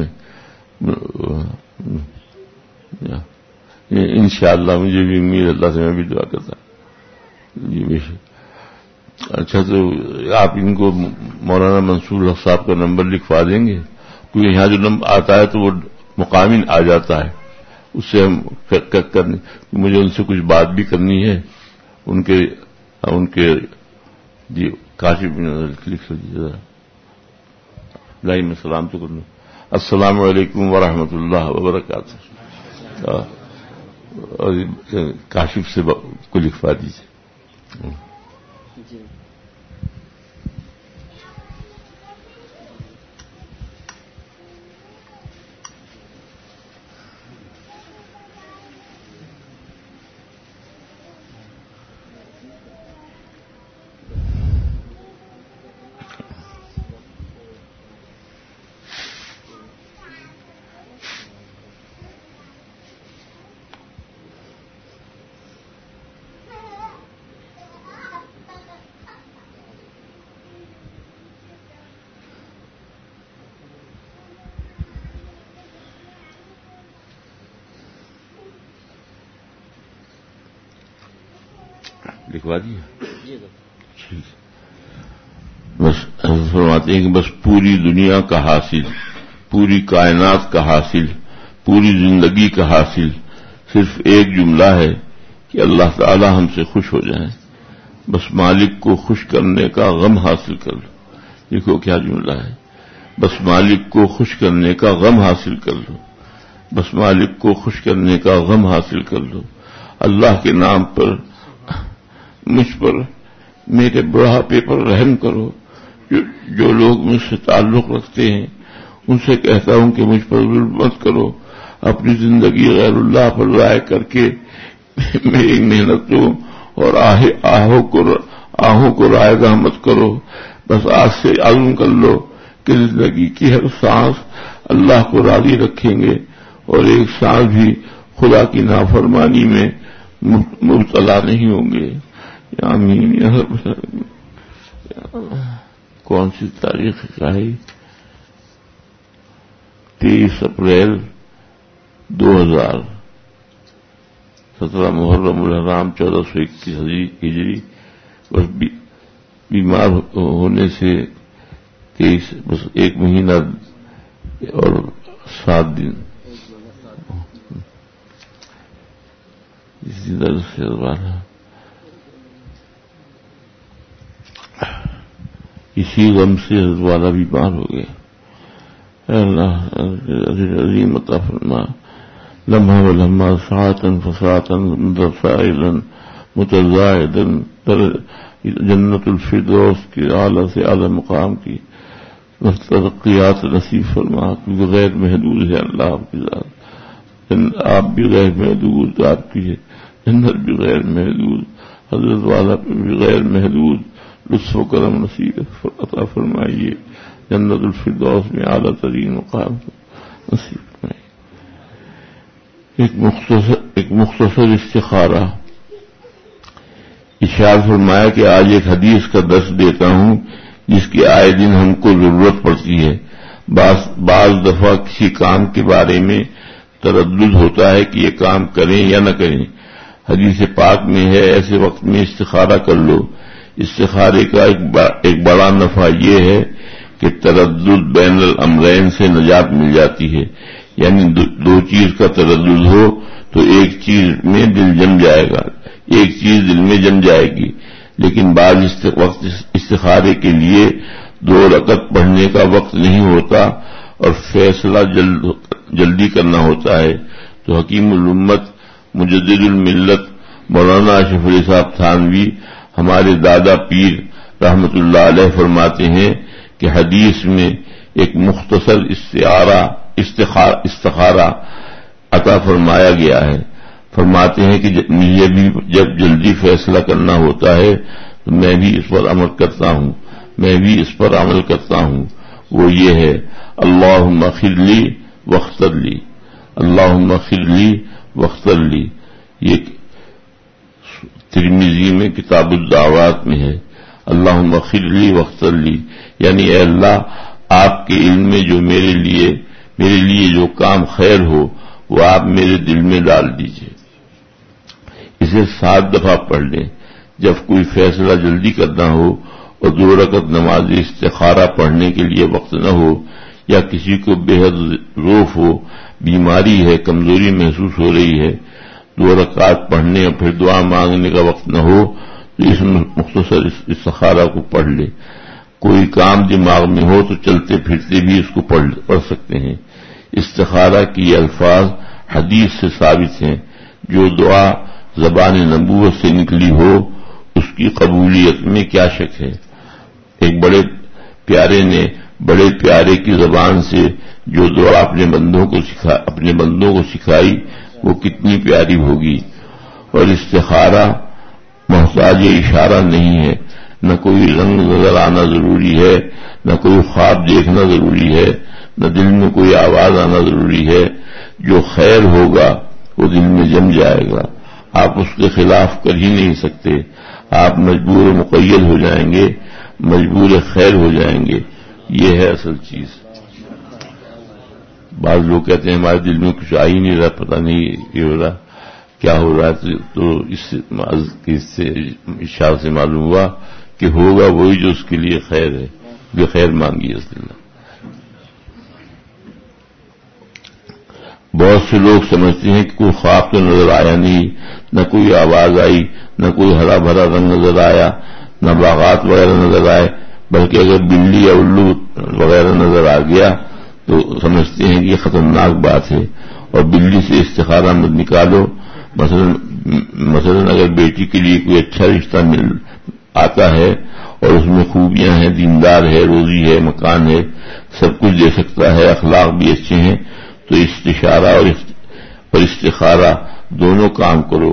انشاءاللہ مجھے بھی امید اللہ سے میں بھی دعا کرتا ہوں. جی بے شک. اچھا تو آپ ان کو مولانا منصور الحق صاحب کا نمبر لکھوا دیں گے؟ کیونکہ یہاں جو نمبر آتا ہے تو وہ مقامی آ جاتا ہے, اس سے ہم کرنے مجھے ان سے کچھ بات بھی کرنی ہے. ان کے ان کے جی کاشف لکھ لیجیے ذرا. لائی میں سلام تو کر لوں. السلام علیکم ورحمۃ اللہ وبرکاتہ. اور کاشف سے کو لکھوا دیجیے. جی لکھوا دیا. بس فرماتے ہیں کہ بس پوری دنیا کا حاصل, پوری کائنات کا حاصل, پوری زندگی کا حاصل صرف ایک جملہ ہے کہ اللہ تعالی ہم سے خوش ہو جائیں. بس مالک کو خوش کرنے کا غم حاصل کر لو. دیکھو کیا جملہ ہے. بس مالک کو خوش کرنے کا غم حاصل کر لو. بس مالک کو خوش کرنے کا غم حاصل کر لو. اللہ کے نام پر مجھ پر, میرے بڑھاپے پر رحم کرو. جو, جو لوگ مجھ سے تعلق رکھتے ہیں ان سے کہتا ہوں کہ مجھ پر ظلم مت کرو. اپنی زندگی غیر اللہ پر ضائع کر کے میری محنتوں اور آہوں کو آہوں کو رائے گاہ مت کرو. بس آج سے عزم کر لو کہ زندگی کی ہر سانس اللہ کو راضی رکھیں گے اور ایک سانس بھی خدا کی نافرمانی میں مبتلا نہیں ہوں گے. آمین یا رب. کون سی تاریخ کا ہے؟ تیئیس اپریل دو ہزار سترہ محرم الحرام چودہ سو اکتیس ہجری. بس بیمار ہونے سے تیئیس بس ایک مہینہ اور سات دن اسی طرح سے والا اسی غم سے حضرت والا بیمار ہو گیا. اے اللہ عظیم عطا فرما. لمحہ و لمحہ ساعتاً فساعتاً متفائلاً متزائداً جنت الفردوس کے اعلیٰ سے اعلیٰ مقام کی ترقیات نصیب فرما. کیونکہ غیر محدود ہے اللہ آپ کی ذات. آپ بھی غیر محدود, آپ کی جنت بھی غیر محدود, حضرت والا بھی غیر محدود. لطف و کرم نصیب عطا فرمائیے. جنت الفردوس میں اعلیٰ ترین مقام نصیب فرمائیے. ایک مختصر ایک مختصر استخارہ. ارشاد فرمایا کہ آج ایک حدیث کا درس دیتا ہوں جس کی آئے دن ہم کو ضرورت پڑتی ہے. بعض بعض دفعہ کسی کام کے بارے میں تردد ہوتا ہے کہ یہ کام کریں یا نہ کریں. حدیث پاک میں ہے ایسے وقت میں استخارہ کر لو. استخارے کا ایک بڑا نفع یہ ہے کہ تردد بین الامرین سے نجات مل جاتی ہے. یعنی دو چیز کا تردد ہو تو ایک چیز میں دل جم جائے گا, ایک چیز دل میں جم جائے گی. لیکن بعض وقت استخارے کے لیے دو رکعت پڑھنے کا وقت نہیں ہوتا اور فیصلہ جلد جلدی کرنا ہوتا ہے. تو حکیم الامت مجدد الملت مولانا اشرف علی صاحب تھانوی ہمارے دادا پیر رحمت اللہ علیہ فرماتے ہیں کہ حدیث میں ایک مختصر استعارہ استخارہ عطا فرمایا گیا ہے. فرماتے ہیں کہ مجھے بھی جب جلدی فیصلہ کرنا ہوتا ہے تو میں بھی اس پر عمل کرتا ہوں میں بھی اس پر عمل کرتا ہوں وہ یہ ہے اللہم اغفر لی واغفر لی اللہم اغفر لی واغفر لی. یہ ترمذی میں کتاب الدعوات میں ہے. اللہم اغفر لی واغفر لی یعنی اے اللہ آپ کے علم میں جو میرے لیے میرے لیے جو کام خیر ہو وہ آپ میرے دل میں ڈال دیجئے. اسے سات دفعہ پڑھ لیں جب کوئی فیصلہ جلدی کرنا ہو اور دو رکعت نماز استخارہ پڑھنے کے لیے وقت نہ ہو یا کسی کو بے حد روف ہو بیماری ہے کمزوری محسوس ہو رہی ہے دو رکعت پڑھنے اور پھر دعا مانگنے کا وقت نہ ہو تو اس مختصر استخارہ کو پڑھ لے. کوئی کام دماغ میں ہو تو چلتے پھرتے بھی اس کو پڑھ پڑھ سکتے ہیں. استخارہ کی الفاظ حدیث سے ثابت ہیں. جو دعا زبان نبوت سے نکلی ہو اس کی قبولیت میں کیا شک ہے. ایک بڑے پیارے نے بڑے پیارے کی زبان سے جو دعا اپنے بندوں کو سکھا اپنے بندوں کو سکھائی وہ کتنی پیاری ہوگی. اور استخارہ محتاج اشارہ نہیں ہے. نہ کوئی رنگ نظر آنا ضروری ہے نہ کوئی خواب دیکھنا ضروری ہے نہ دل میں کوئی آواز آنا ضروری ہے. جو خیر ہوگا وہ دل میں جم جائے گا. آپ اس کے خلاف کر ہی نہیں سکتے. آپ مجبور مقید ہو جائیں گے مجبور خیر ہو جائیں گے. یہ ہے اصل چیز. بعض لوگ کہتے ہیں ہمارے دل میں کچھ آ ہی نہیں رہا پتہ نہیں یہ ہو رہا کیا ہو رہا ہے. تو اس سے اشارے سے معلوم ہوا کہ ہوگا وہی جو اس کے لیے خیر ہے. جو خیر مانگی اس دل. بہت سے لوگ سمجھتے ہیں کہ کوئی خواب تو نظر آیا نہیں نہ کوئی آواز آئی نہ کوئی ہرا بھرا رنگ نظر آیا نہ باغات وغیرہ نظر آئے بلکہ اگر بلی یا الو وغیرہ نظر آ گیا تو سمجھتے ہیں کہ یہ خطرناک بات ہے اور بلی سے استخارہ مت نکالو. مثلا مثلا اگر بیٹی کے لیے کوئی اچھا رشتہ مل آتا ہے اور اس میں خوبیاں ہیں دیندار ہے روزی ہے مکان ہے سب کچھ دے سکتا ہے اخلاق بھی اچھے ہیں تو استشارہ اور استخارہ دونوں کام کرو.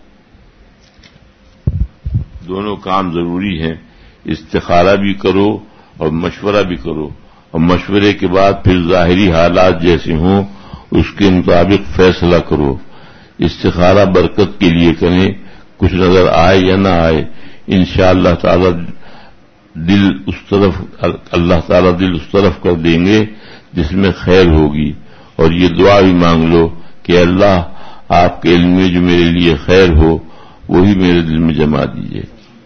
دونوں کام ضروری ہیں. استخارہ بھی کرو اور مشورہ بھی کرو اور مشورے کے بعد پھر ظاہری حالات جیسے ہوں اس کے مطابق فیصلہ کرو. استخارہ برکت کے لیے کریں کچھ نظر آئے یا نہ آئے انشاءاللہ تعالی دل اس طرف اللہ تعالی دل اس طرف کر دیں گے جس میں خیر ہوگی. اور یہ دعا بھی مانگ لو کہ اللہ آپ کے علم میں جو میرے لیے خیر ہو وہی میرے دل میں جما دیجیے.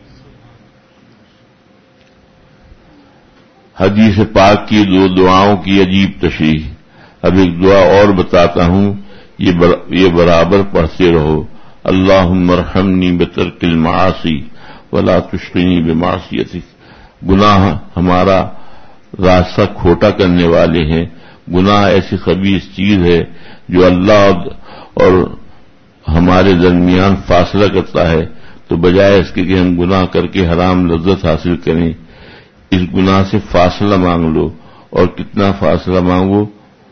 حدیث پاک کی دو دعاؤں کی عجیب تشریح. اب ایک دعا اور بتاتا ہوں یہ بر... یہ برابر پڑھتے رہو. اللہم ارحمنی بترک المعاصی ولا تشقنی بمعصیتک. گناہ ہمارا راستہ کھوٹا کرنے والے ہیں. گناہ ایسی خبیث چیز ہے جو اللہ اور ہمارے درمیان فاصلہ کرتا ہے تو بجائے اس کے کہ ہم گناہ کر کے حرام لذت حاصل کریں اس گناہ سے فاصلہ مانگ لو. اور کتنا فاصلہ مانگو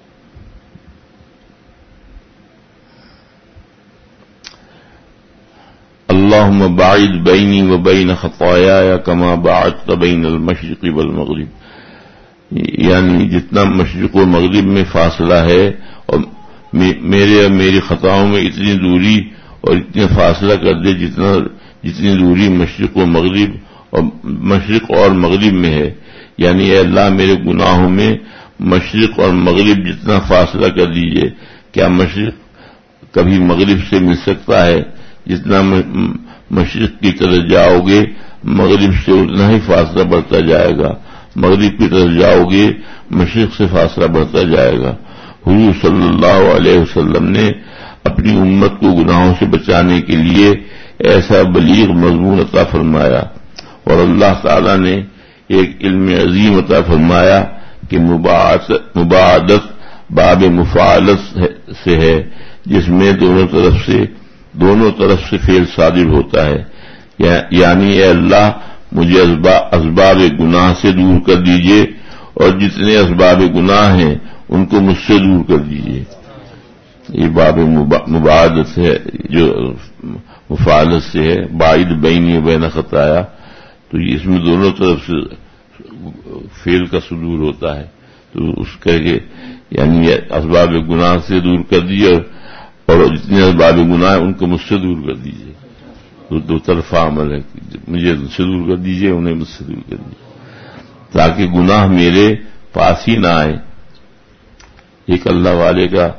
اللہم باعد بینی و بین خطایایا کما باعدت بین المشرق والمغرب. یعنی جتنا مشرق و مغرب میں فاصلہ ہے اور میرے اور میری خطاؤں میں اتنی دوری اور اتنا فاصلہ کر دے جتنا جتنی دوری مشرق و مغرب اور مشرق اور مغرب میں ہے. یعنی اے اللہ میرے گناہوں میں مشرق اور مغرب جتنا فاصلہ کر دیجئے. کیا مشرق کبھی مغرب سے مل سکتا ہے؟ جتنا مشرق کی طرف جاؤ گے مغرب سے اتنا ہی فاصلہ بڑھتا جائے گا. مغرب کی طرف جاؤ گے مشرق سے فاصلہ بڑھتا جائے گا. حضور صلی اللہ علیہ وسلم نے اپنی امت کو گناہوں سے بچانے کے لیے ایسا بلیغ مضمون عطا فرمایا اور اللہ تعالی نے ایک علم عظیم عطا فرمایا کہ مباعدت باب مفاعلت سے ہے جس میں دونوں طرف سے دونوں طرف سے فعل صادر ہوتا ہے. یعنی اے اللہ مجھے اسباب گناہ سے دور کر دیجئے اور جتنے اسباب گناہ ہیں ان کو مجھ سے دور کر دیجیے. یہ باب مباعدت ہے جو مفاعلت سے ہے. باعد بینی و بین خطایا، تو اس میں دونوں طرف سے فعل کا صدور ہوتا ہے. تو اس کہہ کے یعنی اسباب گناہ سے دور کر دیجیے اور جتنے اسباب گناہ ہیں ان کو مجھ سے دور کر دیجیے. تو دو طرفہ عمل ہے، مجھے مجھ سے دور کر دیجیے، انہیں مجھ سے دور کر دیجیے، تاکہ گناہ میرے پاس ہی نہ آئے. ایک اللہ والے کا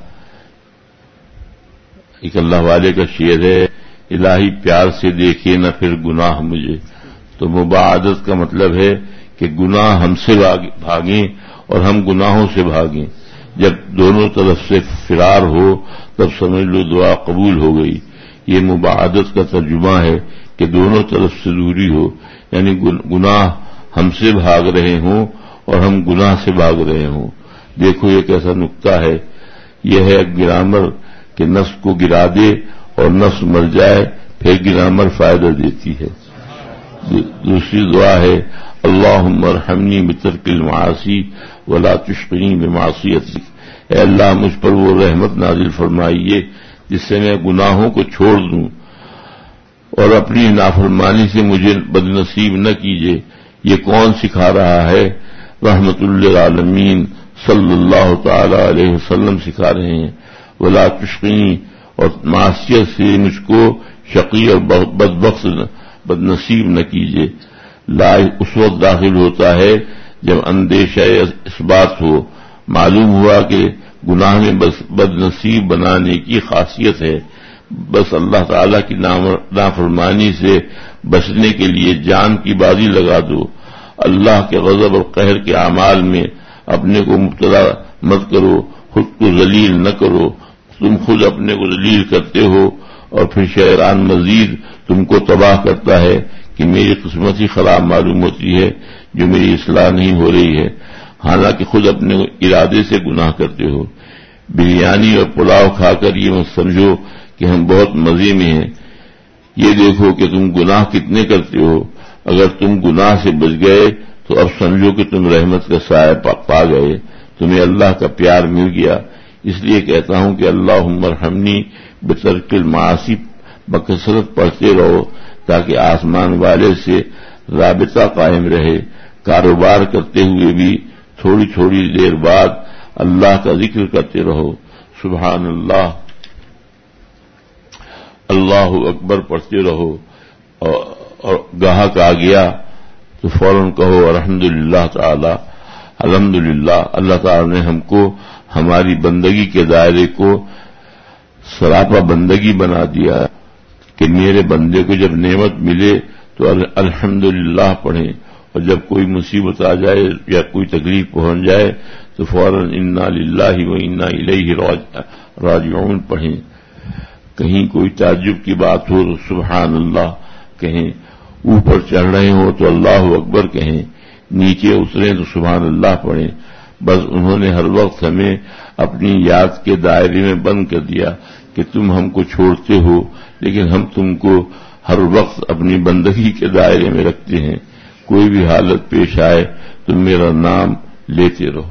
ایک اللہ والے کا شعر ہے، الہی پیار سے دیکھے نہ پھر گناہ مجھے. تو مباعدت کا مطلب ہے کہ گناہ ہم سے بھاگیں اور ہم گناہوں سے بھاگیں. جب دونوں طرف سے فرار ہو تب سمجھ لو دعا قبول ہو گئی. یہ مباعدت کا ترجمہ ہے کہ دونوں طرف سے دوری ہو، یعنی گناہ ہم سے بھاگ رہے ہوں اور ہم گناہ سے بھاگ رہے ہوں. دیکھو یہ کیسا نکتہ ہے. یہ ہے گرامر کہ نفس کو گرا دے اور نفس مر جائے پھر گرامر فائدہ دیتی ہے. دوسری دعا ہے اللہم ارحمنی بترک المعاصی ولا تشقنی بمعصیتک. اے اللہ مجھ پر وہ رحمت نازل فرمائیے جس سے میں گناہوں کو چھوڑ دوں اور اپنی نافرمانی سے مجھے بدنصیب نہ کیجیے. یہ کون سکھا رہا ہے؟ رحمت للعالمین صلی اللہ تعالی علیہ وسلم سکھا رہے ہیں. ولا تشقنی، اور معصیت سے مجھ کو شقی اور بدبخت بدنصیب نہ کیجیے. لا اس وقت داخل ہوتا ہے جب اندیشہ اس بات ہو، معلوم ہوا کہ گناہ میں بس بدنصیب بنانے کی خاصیت ہے. بس اللہ تعالی کی نافرمانی سے بچنے کے لیے جان کی بازی لگا دو. اللہ کے غضب اور قہر کے اعمال میں اپنے کو مبتلا مت کرو، خود کو ذلیل نہ کرو. تم خود اپنے کو ذلیل کرتے ہو اور پھر شیطان مزید تم کو تباہ کرتا ہے کہ میری قسمت ہی خراب معلوم ہوتی ہے جو میری اصلاح نہیں ہو رہی ہے، حالانکہ خود اپنے ارادے سے گناہ کرتے ہو. بریانی اور پلاؤ کھا کر یہ مت سمجھو کہ ہم بہت مزے میں ہیں. یہ دیکھو کہ تم گناہ کتنے کرتے ہو. اگر تم گناہ سے بچ گئے تو اب سمجھو کہ تم رحمت کا سایہ پا گئے، تمہیں اللہ کا پیار مل گیا. اس لیے کہتا ہوں کہ اللہم ارحمنی بترک المعاصی بکثرت پڑھتے رہو تاکہ آسمان والے سے رابطہ قائم رہے. کاروبار کرتے ہوئے بھی تھوڑی تھوڑی دیر بعد اللہ کا ذکر کرتے رہو. سبحان اللہ، اللہ اکبر پڑھتے رہو، اور, اور گاہک آ گیا تو فوراً کہو الحمدللہ تعالی. الحمدللہ اللہ تعالی نے ہم کو ہماری بندگی کے دائرے کو سراپا بندگی بنا دیا کہ میرے بندے کو جب نعمت ملے تو الحمدللہ پڑھیں، اور جب کوئی مصیبت آ جائے یا کوئی تکلیف پہنچ جائے تو فوراً انا للہ و انا الیہ راجعون پڑھیں. کہیں کوئی تعجب کی بات ہو تو سبحان اللہ کہیں، اوپر چڑھ رہے ہوں تو اللہ اکبر کہیں، نیچے اتریں تو سبحان اللہ پڑھیں. بس انہوں نے ہر وقت ہمیں اپنی یاد کے دائرے میں بند کر دیا کہ تم ہم کو چھوڑتے ہو لیکن ہم تم کو ہر وقت اپنی بندگی کے دائرے میں رکھتے ہیں. کوئی بھی حالت پیش آئے تم میرا نام لیتے رہو.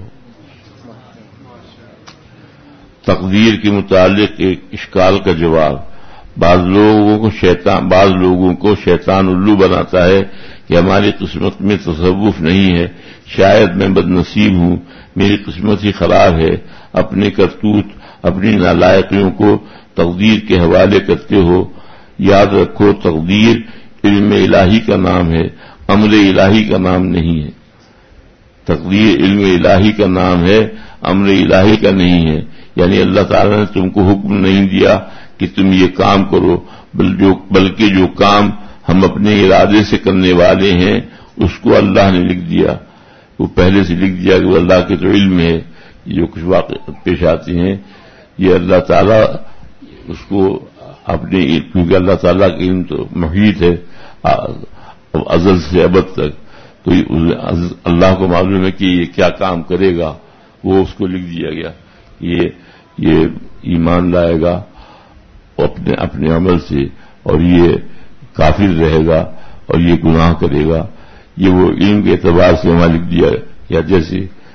تقدیر کے متعلق ایک اشکال کا جواب. بعض لوگوں کو شیطان بعض لوگوں کو شیطان الو بناتا ہے کہ ہماری قسمت میں تصوف نہیں ہے، شاید میں بدنصیب ہوں، میری قسمت ہی خراب ہے. اپنے کرتوت اپنی نالائقیوں کو تقدیر کے حوالے کرتے ہو. یاد رکھو تقدیر علم الہی کا نام ہے، امر الہی کا نام نہیں ہے. تقدیر علم الہی کا نام ہے، امر الہی کا نہیں ہے. یعنی اللہ تعالیٰ نے تم کو حکم نہیں دیا کہ تم یہ کام کرو، بلکہ جو کام ہم اپنے ارادے سے کرنے والے ہیں اس کو اللہ نے لکھ دیا. وہ پہلے سے لکھ دیا کہ وہ اللہ کے تو علم ہے. جو کچھ واقع پیش آتے ہیں یہ اللہ تعالیٰ اس کو اپنے، کیونکہ اللہ تعالیٰ کا علم تو محیط ہے ازل سے ابد تک، تو اللہ کو معلوم ہے کہ یہ کیا کام کرے گا، وہ اس کو لکھ دیا گیا. یہ یہ ایمان لائے گا اپنے اپنے عمل سے اور یہ کافر رہے گا اور یہ گناہ کرے گا. یہ وہ علم کے اعتبار سے وہاں لکھ دیا. یا جیسے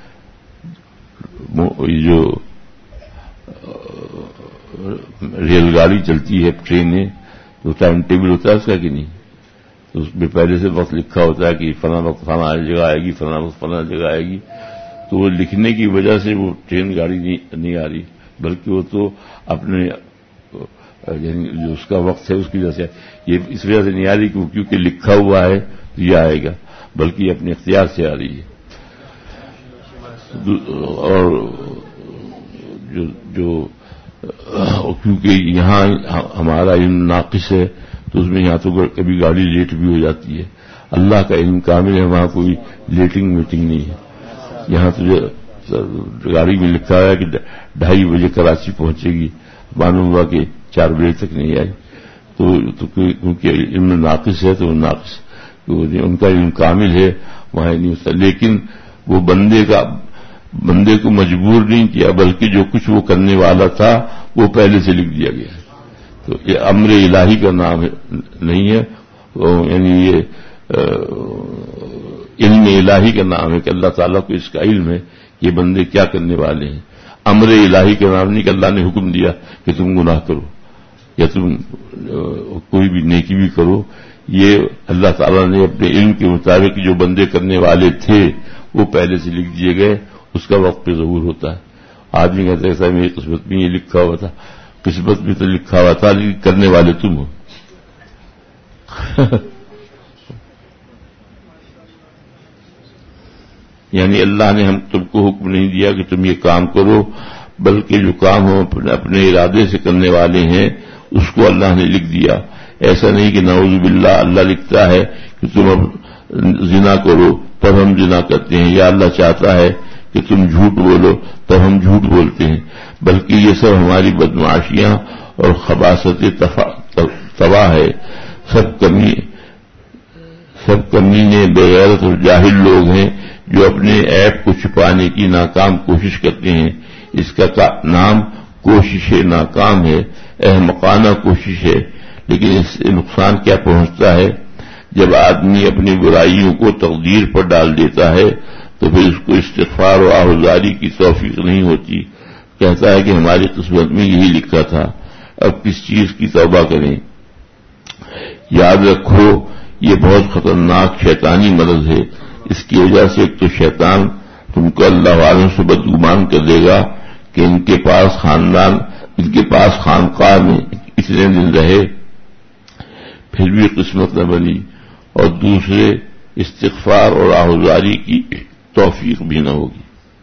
یہ جو ریل گاڑی چلتی ہے ٹرینیں تو ٹائم ٹیبل ہوتا ہے اس کا کہ نہیں؟ تو اس میں پہلے سے وقت لکھا ہوتا ہے کہ فلاں وقت فلاں جگہ آئے گی، فلاں وقت فلاں جگہ آئے گی. تو وہ لکھنے کی وجہ سے وہ ٹرین گاڑی نہیں آ رہی، بلکہ وہ تو اپنے یعنی جو اس کا وقت ہے اس کی وجہ سے یہ اس وجہ سے نہیں آ رہی کیونکہ لکھا ہوا ہے تو یہ آئے گا، بلکہ یہ اپنے اختیار سے آ رہی ہے. اور جو جو کیونکہ یہاں ہمارا علم ناقص ہے تو اس میں یہاں تو کبھی گاڑی لیٹ بھی ہو جاتی ہے. اللہ کا علم کامل ہے، وہاں کوئی لیٹنگ میٹنگ نہیں ہے. یہاں تو جو گاڑی میں لکھا ہے کہ ڈھائی بجے کراچی پہنچے گی، معلوم ہوا کہ چار بجے تک نہیں آئی. تو کیونکہ علم ناقص ہے تو وہ ناقص، ان کا علم کامل ہے وہاں نہیں ہوتا. لیکن وہ بندے کا بندے کو مجبور نہیں کیا، بلکہ جو کچھ وہ کرنے والا تھا وہ پہلے سے لکھ دیا گیا. تو یہ امر الہی کا نام نہیں ہے، یعنی یہ علم الہی کا نام ہے کہ اللہ تعالیٰ کو اس کا علم ہے کہ یہ بندے کیا کرنے والے ہیں. امر الہی کا نام نہیں کہ اللہ نے حکم دیا کہ تم گناہ کرو یا تم کوئی بھی نیکی بھی کرو. یہ اللہ تعالیٰ نے اپنے علم کے مطابق جو بندے کرنے والے تھے وہ پہلے سے لکھ دیے گئے، اس کا وقت پہ ظہور ہوتا ہے. آدمی کہتا ہے صاحب میری قسمت میں یہ لکھا ہوا تھا، قسمت میں تو لکھا ہوا تھا لیکن کرنے والے تم ہو. یعنی اللہ نے ہم تم کو حکم نہیں دیا کہ تم یہ کام کرو، بلکہ جو کام ہم اپنے ارادے سے کرنے والے ہیں اس کو اللہ نے لکھ دیا. ایسا نہیں کہ نعوذ باللہ اللہ لکھتا ہے کہ تم اب زنا کرو تب ہم زنا کرتے ہیں، یا اللہ چاہتا ہے کہ تم جھوٹ بولو تب ہم جھوٹ بولتے ہیں، بلکہ یہ سب ہماری بدمعاشیاں اور خباثت تباہ ہے. سب کمی سب کمینے بغیرت اور جاہل لوگ ہیں جو اپنے عیب کو چھپانے کی ناکام کوشش کرتے ہیں. اس کا نام کوشش ناکام ہے، احمقانہ کوشش ہے. لیکن اس سے نقصان کیا پہنچتا ہے؟ جب آدمی اپنی برائیوں کو تقدیر پر ڈال دیتا ہے تو پھر اس کو استغفار و آہذاری کی توفیق نہیں ہوتی. کہتا ہے کہ ہماری قسمت میں یہی لکھا تھا، اب کس چیز کی توبہ کریں. یاد رکھو یہ بہت خطرناک شیطانی مرض ہے. اس کی وجہ سے ایک تو شیطان تم کو اللہ والوں سے بدگمان کر دے گا کہ ان کے پاس خاندان ان کے پاس خانقاہ میں اتنے دن رہے پھر بھی قسمت نہ بنی، اور دوسرے استغفار اور آہذاری کی توفیق بھی نہ ہوگی.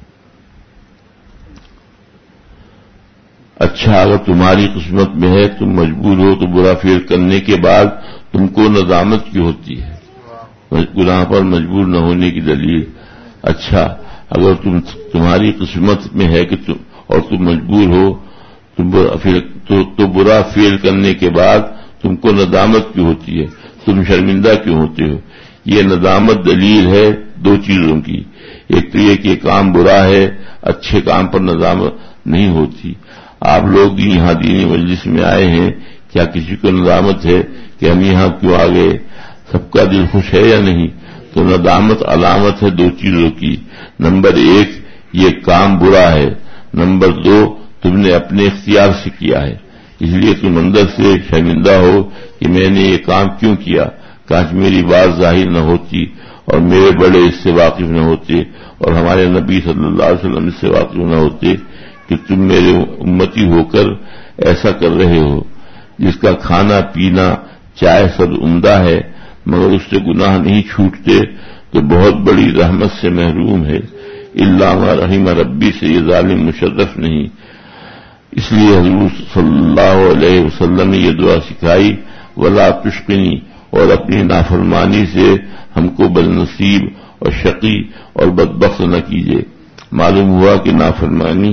اچھا اگر تمہاری قسمت میں ہے تم مجبور ہو تو برا فعل کرنے کے بعد تم کو ندامت کیوں ہوتی ہے؟ گناہ پر مجبور نہ ہونے کی دلیل. اچھا اگر تم تمہاری قسمت میں ہے کہ تم اور تم مجبور ہو تم برا تو, تو برا فعل کرنے کے بعد تم کو ندامت کیوں ہوتی ہے؟ تم شرمندہ کیوں ہوتے ہو؟ یہ ندامت دلیل ہے دو چیزوں کی. ایک تو یہ کہ کام برا ہے، اچھے کام پر ندامت نہیں ہوتی. آپ لوگ بھی یہاں دینی مجلس میں آئے ہیں، کیا کسی کو ندامت ہے کہ ہم یہاں کیوں آ گئے؟ سب کا دل خوش ہے یا نہیں؟ تو ندامت علامت ہے دو چیزوں کی. نمبر ایک یہ کام برا ہے، نمبر دو تم نے اپنے اختیار سے کیا ہے، اس لیے تم اندر سے شرمندہ ہو کہ میں نے یہ کام کیوں کیا. کاش میری بات ظاہر نہ ہوتی اور میرے بڑے اس سے واقف نہ ہوتے اور ہمارے نبی صلی اللہ علیہ وسلم اس سے واقف نہ ہوتے کہ تم میرے امتی ہو کر ایسا کر رہے ہو. جس کا کھانا پینا چائے سب عمدہ ہے مگر اس سے گناہ نہیں چھوٹتے تو بہت بڑی رحمت سے محروم ہے. الا ما رحم ربی سے یہ ظالم مشرف نہیں. اس لیے حضور صلی اللہ علیہ وسلم نے یہ دعا سکھائی، ولا تشقنی، اور اپنی نافرمانی سے ہم کو بدنصیب اور شقی اور بدبخت نہ کیجیے. معلوم ہوا کہ نافرمانی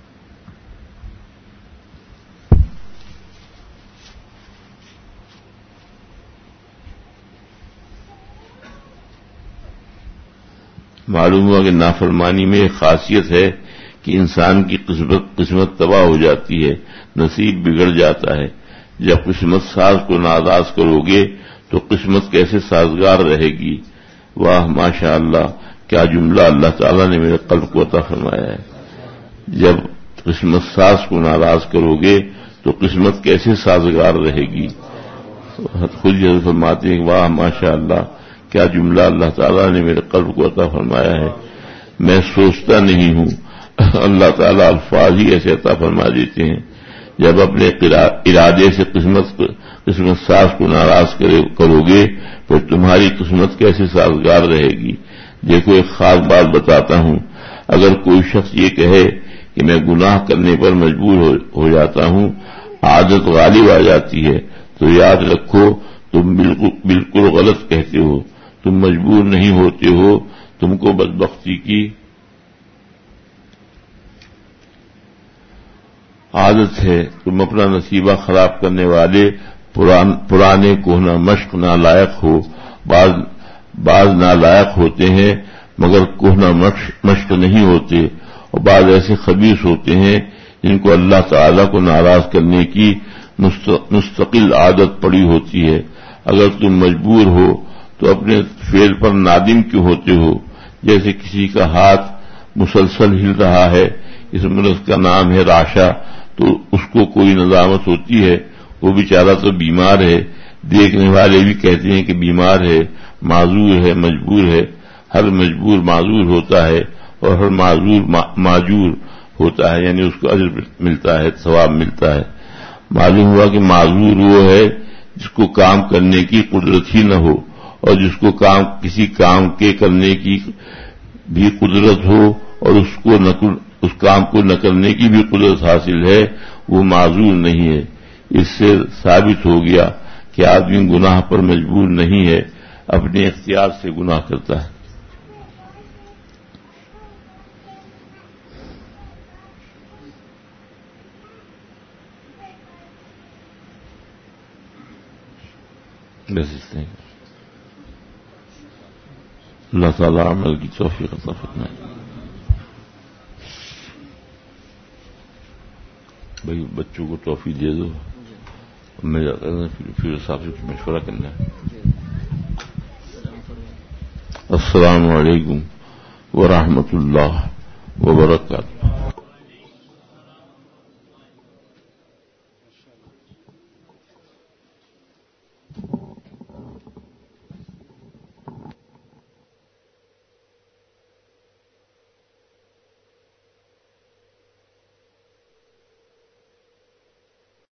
معلوم ہوا کہ نافرمانی میں ایک خاصیت ہے کہ انسان کی قسمت قسمت تباہ ہو جاتی ہے، نصیب بگڑ جاتا ہے. جب قسمت ساز کو ناداز کرو گے تو قسمت کیسے سازگار رہے گی. واہ ماشاء اللہ، کیا جملہ اللہ تعالیٰ نے میرے قلب کو عطا فرمایا ہے. جب قسمت ساز کو ناراض کرو گے تو قسمت کیسے سازگار رہے گی؟ خود یہ فرماتے ہیں کہ واہ ماشاء اللہ، کیا جملہ اللہ تعالیٰ نے میرے قلب کو عطا فرمایا ہے، میں سوچتا نہیں ہوں، اللہ تعالیٰ الفاظ ہی ایسے عطا فرما دیتے ہیں۔ جب اپنے ارادے سے قسمت قسمت ساز کو ناراض کرو گے پھر تمہاری قسمت کیسے سازگار رہے گی؟ دیکھو ایک خاص بات بتاتا ہوں، اگر کوئی شخص یہ کہے کہ میں گناہ کرنے پر مجبور ہو جاتا ہوں، عادت غالب آ جاتی ہے، تو یاد رکھو تم بالکل بالکل غلط کہتے ہو، تم مجبور نہیں ہوتے ہو، تم کو بدبختی کی عادت ہے، تم اپنا نصیبہ خراب کرنے والے پران پرانے کوہنا مشق نالائق ہو۔ بعض بعض نالائق ہوتے ہیں مگر کوہنا مشق نہیں ہوتے، اور بعض ایسے خبیث ہوتے ہیں جن کو اللہ تعالی کو ناراض کرنے کی مستقل عادت پڑی ہوتی ہے۔ اگر تم مجبور ہو تو اپنے فعل پر نادم کیوں ہوتے ہو؟ جیسے کسی کا ہاتھ مسلسل ہل رہا ہے، اس مرض کا نام ہے راشا، تو اس کو کوئی ندامت ہوتی ہے، وہ بیچارہ تو بیمار ہے، دیکھنے والے بھی کہتے ہیں کہ بیمار ہے، معذور ہے، مجبور ہے۔ ہر مجبور معذور ہوتا ہے اور ہر معذور معجور ہوتا ہے، یعنی اس کو اجر ملتا ہے، ثواب ملتا ہے۔ معلوم ہوا کہ معذور وہ ہے جس کو کام کرنے کی قدرت ہی نہ ہو، اور جس کو کام کسی کام کے کرنے کی بھی قدرت ہو اور اس کو نہ اس کام کو نہ کرنے کی بھی قدرت حاصل ہے، وہ معذور نہیں ہے۔ اس سے ثابت ہو گیا کہ آدمی گناہ پر مجبور نہیں ہے، اپنے اختیار سے گناہ کرتا ہے۔ بس اس طرح اللہ تعالیٰ عمل کی توفیق عطا فرمائے۔ بھائی بچوں کو ٹافی دے دو، میں جاتا ہوں پھر صاحب سے مشورہ کرنا ہے۔ السلام علیکم ورحمۃ اللہ وبرکاتہ۔